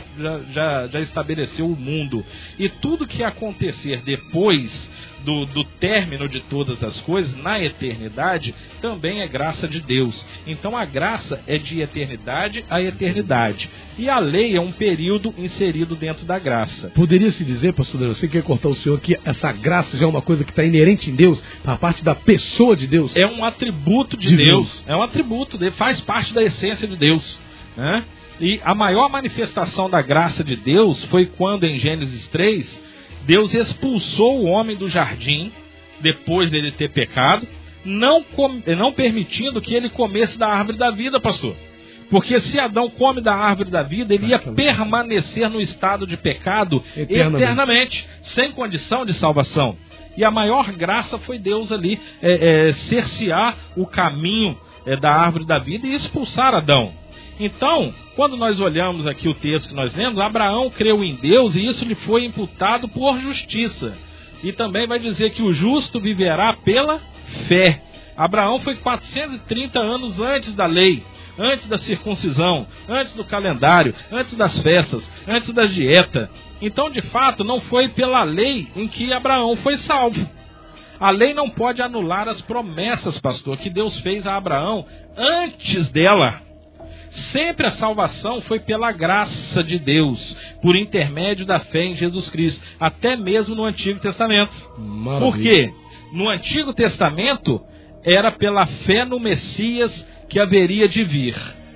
já estabeleceu o mundo. E tudo que acontecer depois do término de todas as coisas, na eternidade, também é graça de Deus. Então a graça é de eternidade a eternidade. E a lei é um período inserido dentro da graça. Poderia-se dizer, pastor Daniel, você quer cortar o senhor, que essa graça já é uma coisa que está inerente em Deus, a parte da pessoa de Deus? É um atributo de Deus. É um atributo dele, faz parte da essência de Deus, né? E a maior manifestação da graça de Deus foi quando, em Gênesis 3, Deus expulsou o homem do jardim, depois dele ter pecado, não permitindo que ele comesse da árvore da vida, pastor. Porque se Adão come da árvore da vida, ele ia permanecer no estado de pecado eternamente, sem condição de salvação. E a maior graça foi Deus ali cercear o caminho da árvore da vida e expulsar Adão. Então, quando nós olhamos aqui o texto que nós lemos, Abraão creu em Deus e isso lhe foi imputado por justiça. E também vai dizer que o justo viverá pela fé. Abraão foi 430 anos antes da lei, antes da circuncisão, antes do calendário, antes das festas, antes da dieta. Então, de fato, não foi pela lei em que Abraão foi salvo. A lei não pode anular as promessas, pastor, que Deus fez a Abraão antes dela. Sempre a salvação foi pela graça de Deus, por intermédio da fé em Jesus Cristo, até mesmo no Antigo Testamento. Maravilha. Por quê? No Antigo Testamento era pela fé no Messias que haveria de vir.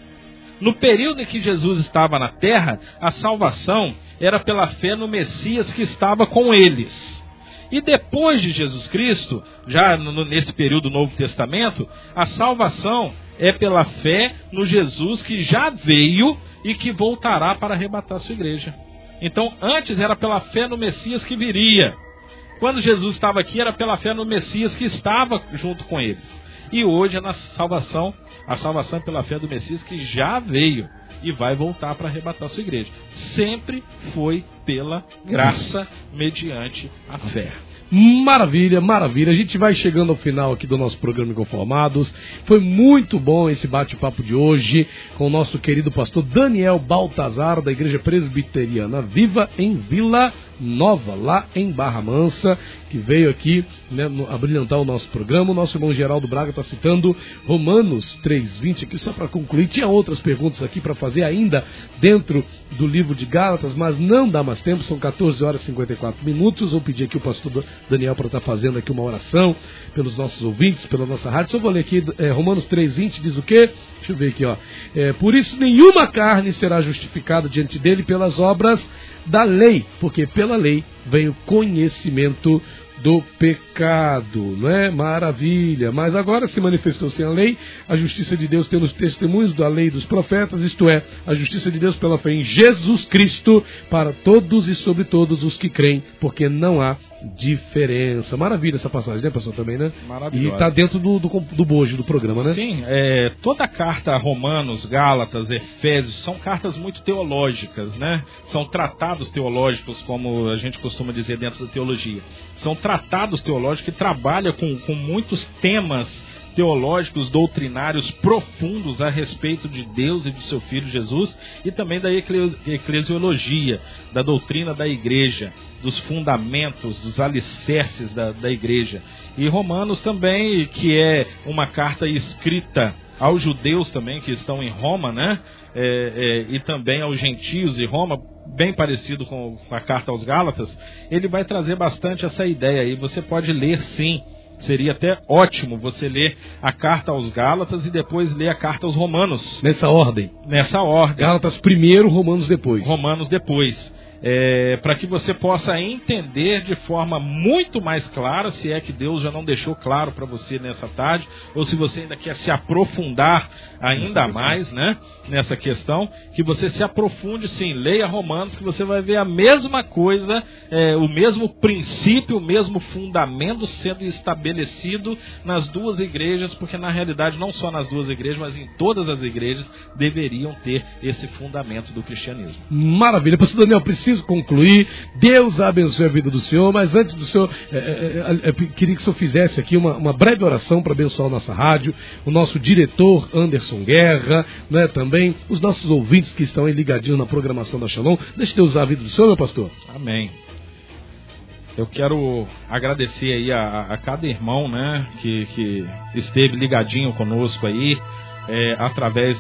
No período em que Jesus estava na terra, a salvação era pela fé no Messias que estava com eles. E depois de Jesus Cristo, já nesse período do Novo Testamento, a salvação é pela fé no Jesus que já veio e que voltará para arrebatar sua igreja. Então, antes era pela fé no Messias que viria. Quando Jesus estava aqui, era pela fé no Messias que estava junto com eles. E hoje a salvação é pela fé do Messias que já veio e vai voltar para arrebatar sua igreja. Sempre foi pela graça mediante a fé. Maravilha, maravilha. A gente vai chegando ao final aqui do nosso programa Inconformados. Foi muito bom esse bate-papo de hoje com o nosso querido pastor Daniel Baltazar, da Igreja Presbiteriana Viva, em Vila Nova, lá em Barra Mansa, que veio aqui, né, abrilhantar o nosso programa. O nosso irmão Geraldo Braga está citando Romanos 3:20 aqui, só para concluir. Tinha outras perguntas aqui para fazer ainda dentro do livro de Gálatas, mas não dá mais tempo, são 14 horas e 54 minutos. Vou pedir aqui o pastor Daniel para estar fazendo aqui uma oração pelos nossos ouvintes, pela nossa rádio. Só vou ler aqui, Romanos 3:20 diz o quê? Deixa eu ver aqui, ó. Por isso nenhuma carne será justificada diante dele pelas obras da lei, porque pela lei vem o conhecimento do pecado, não é? Maravilha. Mas agora se manifestou sem a lei a justiça de Deus tendo os testemunhos da lei e dos profetas, isto é, a justiça de Deus pela fé em Jesus Cristo para todos e sobre todos os que creem, porque não há diferença. Maravilha essa passagem, né, pastor, também, né? Maravilhosa. E está dentro do bojo do programa, né? Sim, toda a carta a Romanos, Gálatas, Efésios, são cartas muito teológicas, né? São tratados teológicos, como a gente costuma dizer dentro da teologia. São tratados teológicos que trabalham com muitos temas teológicos, doutrinários profundos a respeito de Deus e de seu Filho Jesus, e também da eclesiologia, da doutrina da igreja, dos fundamentos, dos alicerces da igreja. E Romanos também, que é uma carta escrita aos judeus também, que estão em Roma, né? E também aos gentios de Roma, bem parecido com a carta aos Gálatas, ele vai trazer bastante essa ideia aí. Você pode ler, sim. Seria até ótimo você ler a carta aos Gálatas e depois ler a carta aos Romanos. Nessa ordem. Nessa ordem. Gálatas primeiro, Romanos depois. Romanos depois. Para que você possa entender de forma muito mais clara, se é que Deus já não deixou claro para você nessa tarde, ou se você ainda quer se aprofundar ainda mais, né, nessa questão, que você se aprofunde, sim, leia Romanos, que você vai ver a mesma coisa, o mesmo princípio, o mesmo fundamento sendo estabelecido nas duas igrejas, porque na realidade não só nas duas igrejas, mas em todas as igrejas deveriam ter esse fundamento do cristianismo. Maravilha. Pastor Daniel, preciso concluir. Deus abençoe a vida do senhor, mas antes do senhor, queria que o senhor fizesse aqui uma breve oração para abençoar a nossa rádio, o nosso diretor Anderson Guerra, né, também os nossos ouvintes que estão aí ligadinhos na programação da Shalom. Deixa Deus usar a vida do senhor, meu pastor. Amém. Eu quero agradecer aí a cada irmão, né, que esteve ligadinho conosco aí, através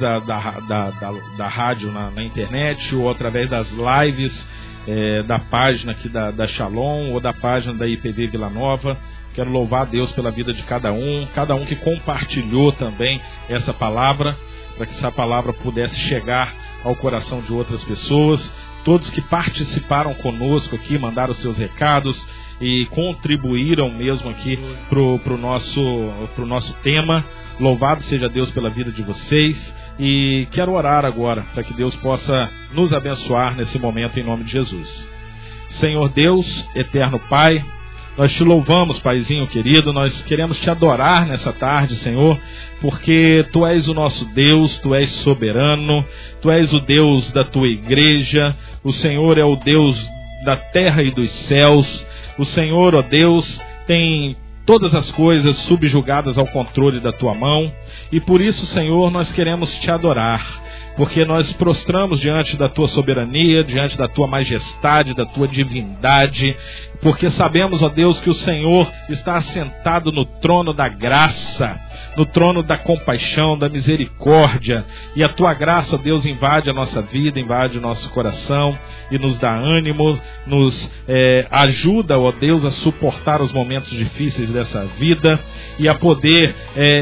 da rádio na internet, ou através das lives, da página aqui da Shalom, ou da página da IPV Vila Nova. Quero louvar a Deus pela vida de cada um que compartilhou também essa palavra, para que essa palavra pudesse chegar ao coração de outras pessoas. Todos que participaram conosco aqui, mandaram seus recados e contribuíram mesmo aqui pro nosso tema. Louvado seja Deus pela vida de vocês. E quero orar agora para que Deus possa nos abençoar nesse momento em nome de Jesus. Senhor Deus, eterno Pai, nós te louvamos, Paizinho querido, nós queremos te adorar nessa tarde, Senhor, porque Tu és o nosso Deus, Tu és soberano, Tu és o Deus da Tua igreja, o Senhor é o Deus da terra e dos céus, o Senhor, ó Deus, tem todas as coisas subjugadas ao controle da tua mão. E por isso, Senhor, nós queremos te adorar, porque nós prostramos diante da tua soberania, diante da tua majestade, da tua divindade, porque sabemos, ó Deus, que o Senhor está assentado no trono da graça, no trono da compaixão, da misericórdia, e a tua graça, ó Deus, invade a nossa vida, invade o nosso coração e nos dá ânimo, nos ajuda, ó Deus, a suportar os momentos difíceis dessa vida e a poder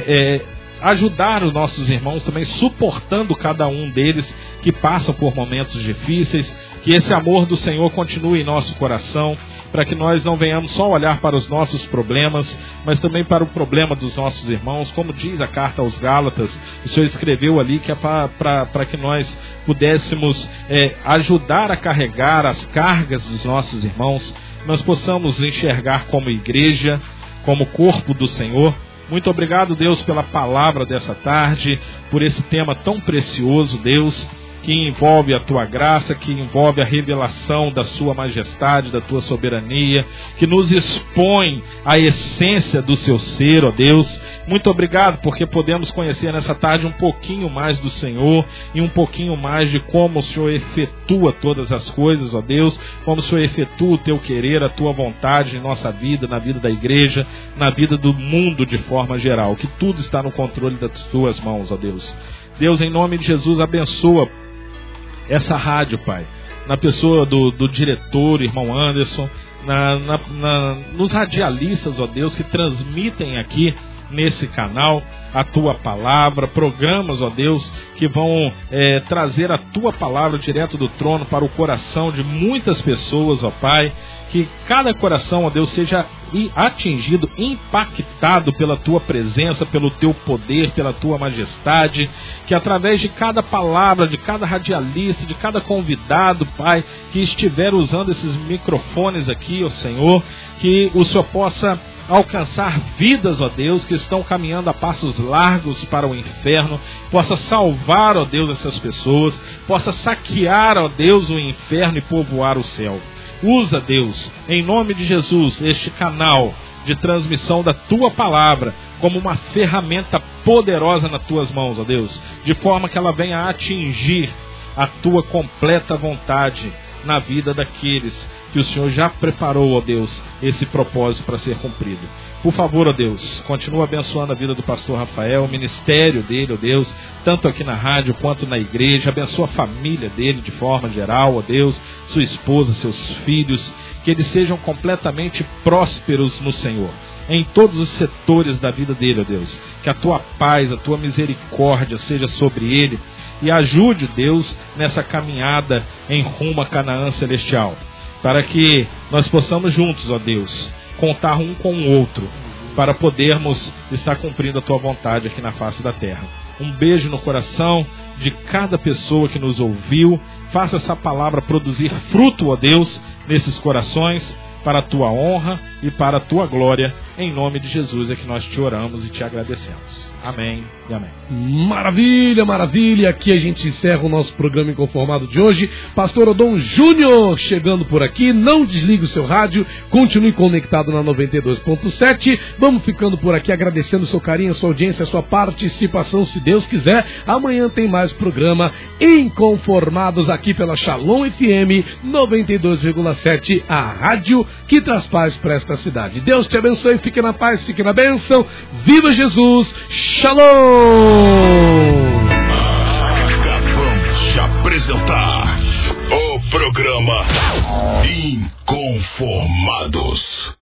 ajudar os nossos irmãos também, suportando cada um deles que passam por momentos difíceis. Que esse amor do Senhor continue em nosso coração, para que nós não venhamos só olhar para os nossos problemas, mas também para o problema dos nossos irmãos. Como diz a carta aos Gálatas, o Senhor escreveu ali que é para que nós pudéssemos ajudar a carregar as cargas dos nossos irmãos, nós possamos enxergar como igreja, como corpo do Senhor. Muito obrigado, Deus, pela palavra dessa tarde, por esse tema tão precioso, Deus, que envolve a tua graça, que envolve a revelação da sua majestade, da tua soberania, que nos expõe a essência do seu ser, ó Deus. Muito obrigado porque podemos conhecer nessa tarde um pouquinho mais do Senhor e um pouquinho mais de como o Senhor efetua todas as coisas, ó Deus, como o Senhor efetua o teu querer, a tua vontade em nossa vida, na vida da igreja, na vida do mundo de forma geral, que tudo está no controle das tuas mãos, ó Deus. Deus, em nome de Jesus, abençoa essa rádio, Pai, na pessoa do diretor, irmão Anderson, nos radialistas, ó Deus, que transmitem aqui nesse canal a tua palavra, programas, ó Deus, que vão trazer a tua palavra direto do trono para o coração de muitas pessoas, ó Pai, que cada coração, ó Deus, seja atingido, impactado pela tua presença, pelo teu poder, pela tua majestade, que através de cada palavra, de cada radialista, de cada convidado, Pai, que estiver usando esses microfones aqui, ó Senhor, que o Senhor possa alcançar vidas, ó Deus, que estão caminhando a passos largos para o inferno, possa salvar, ó Deus, essas pessoas, possa saquear, ó Deus, o inferno e povoar o céu. Usa, Deus, em nome de Jesus, este canal de transmissão da tua palavra como uma ferramenta poderosa nas tuas mãos, ó Deus, de forma que ela venha atingir a tua completa vontade na vida daqueles que o Senhor já preparou, ó Deus, esse propósito para ser cumprido. Por favor, ó Deus, continua abençoando a vida do pastor Rafael, o ministério dele, ó Deus, tanto aqui na rádio quanto na igreja. Abençoa a família dele de forma geral, ó Deus, sua esposa, seus filhos, que eles sejam completamente prósperos no Senhor, em todos os setores da vida dele, ó Deus. Que a tua paz, a tua misericórdia seja sobre ele e ajude, Deus, nessa caminhada em rumo a Canaã celestial, para que nós possamos juntos, ó Deus, contar um com o outro, para podermos estar cumprindo a tua vontade aqui na face da terra. Um beijo no coração de cada pessoa que nos ouviu. Faça essa palavra produzir fruto, ó Deus, nesses corações, para a tua honra e para a tua glória. Em nome de Jesus é que nós te oramos e te agradecemos. Amém e amém. Maravilha, maravilha. Aqui a gente encerra o nosso programa Inconformado de hoje. Pastor Odon Júnior chegando por aqui. Não desligue o seu rádio. Continue conectado na 92.7. Vamos ficando por aqui agradecendo o seu carinho, a sua audiência, a sua participação. Se Deus quiser, amanhã tem mais programa Inconformados aqui pela Shalom FM 92,7. A rádio que traz paz para esta cidade. Deus te abençoe. Fique na paz, fique na bênção. Viva Jesus. Shalom! Acabamos de apresentar o programa Inconformados.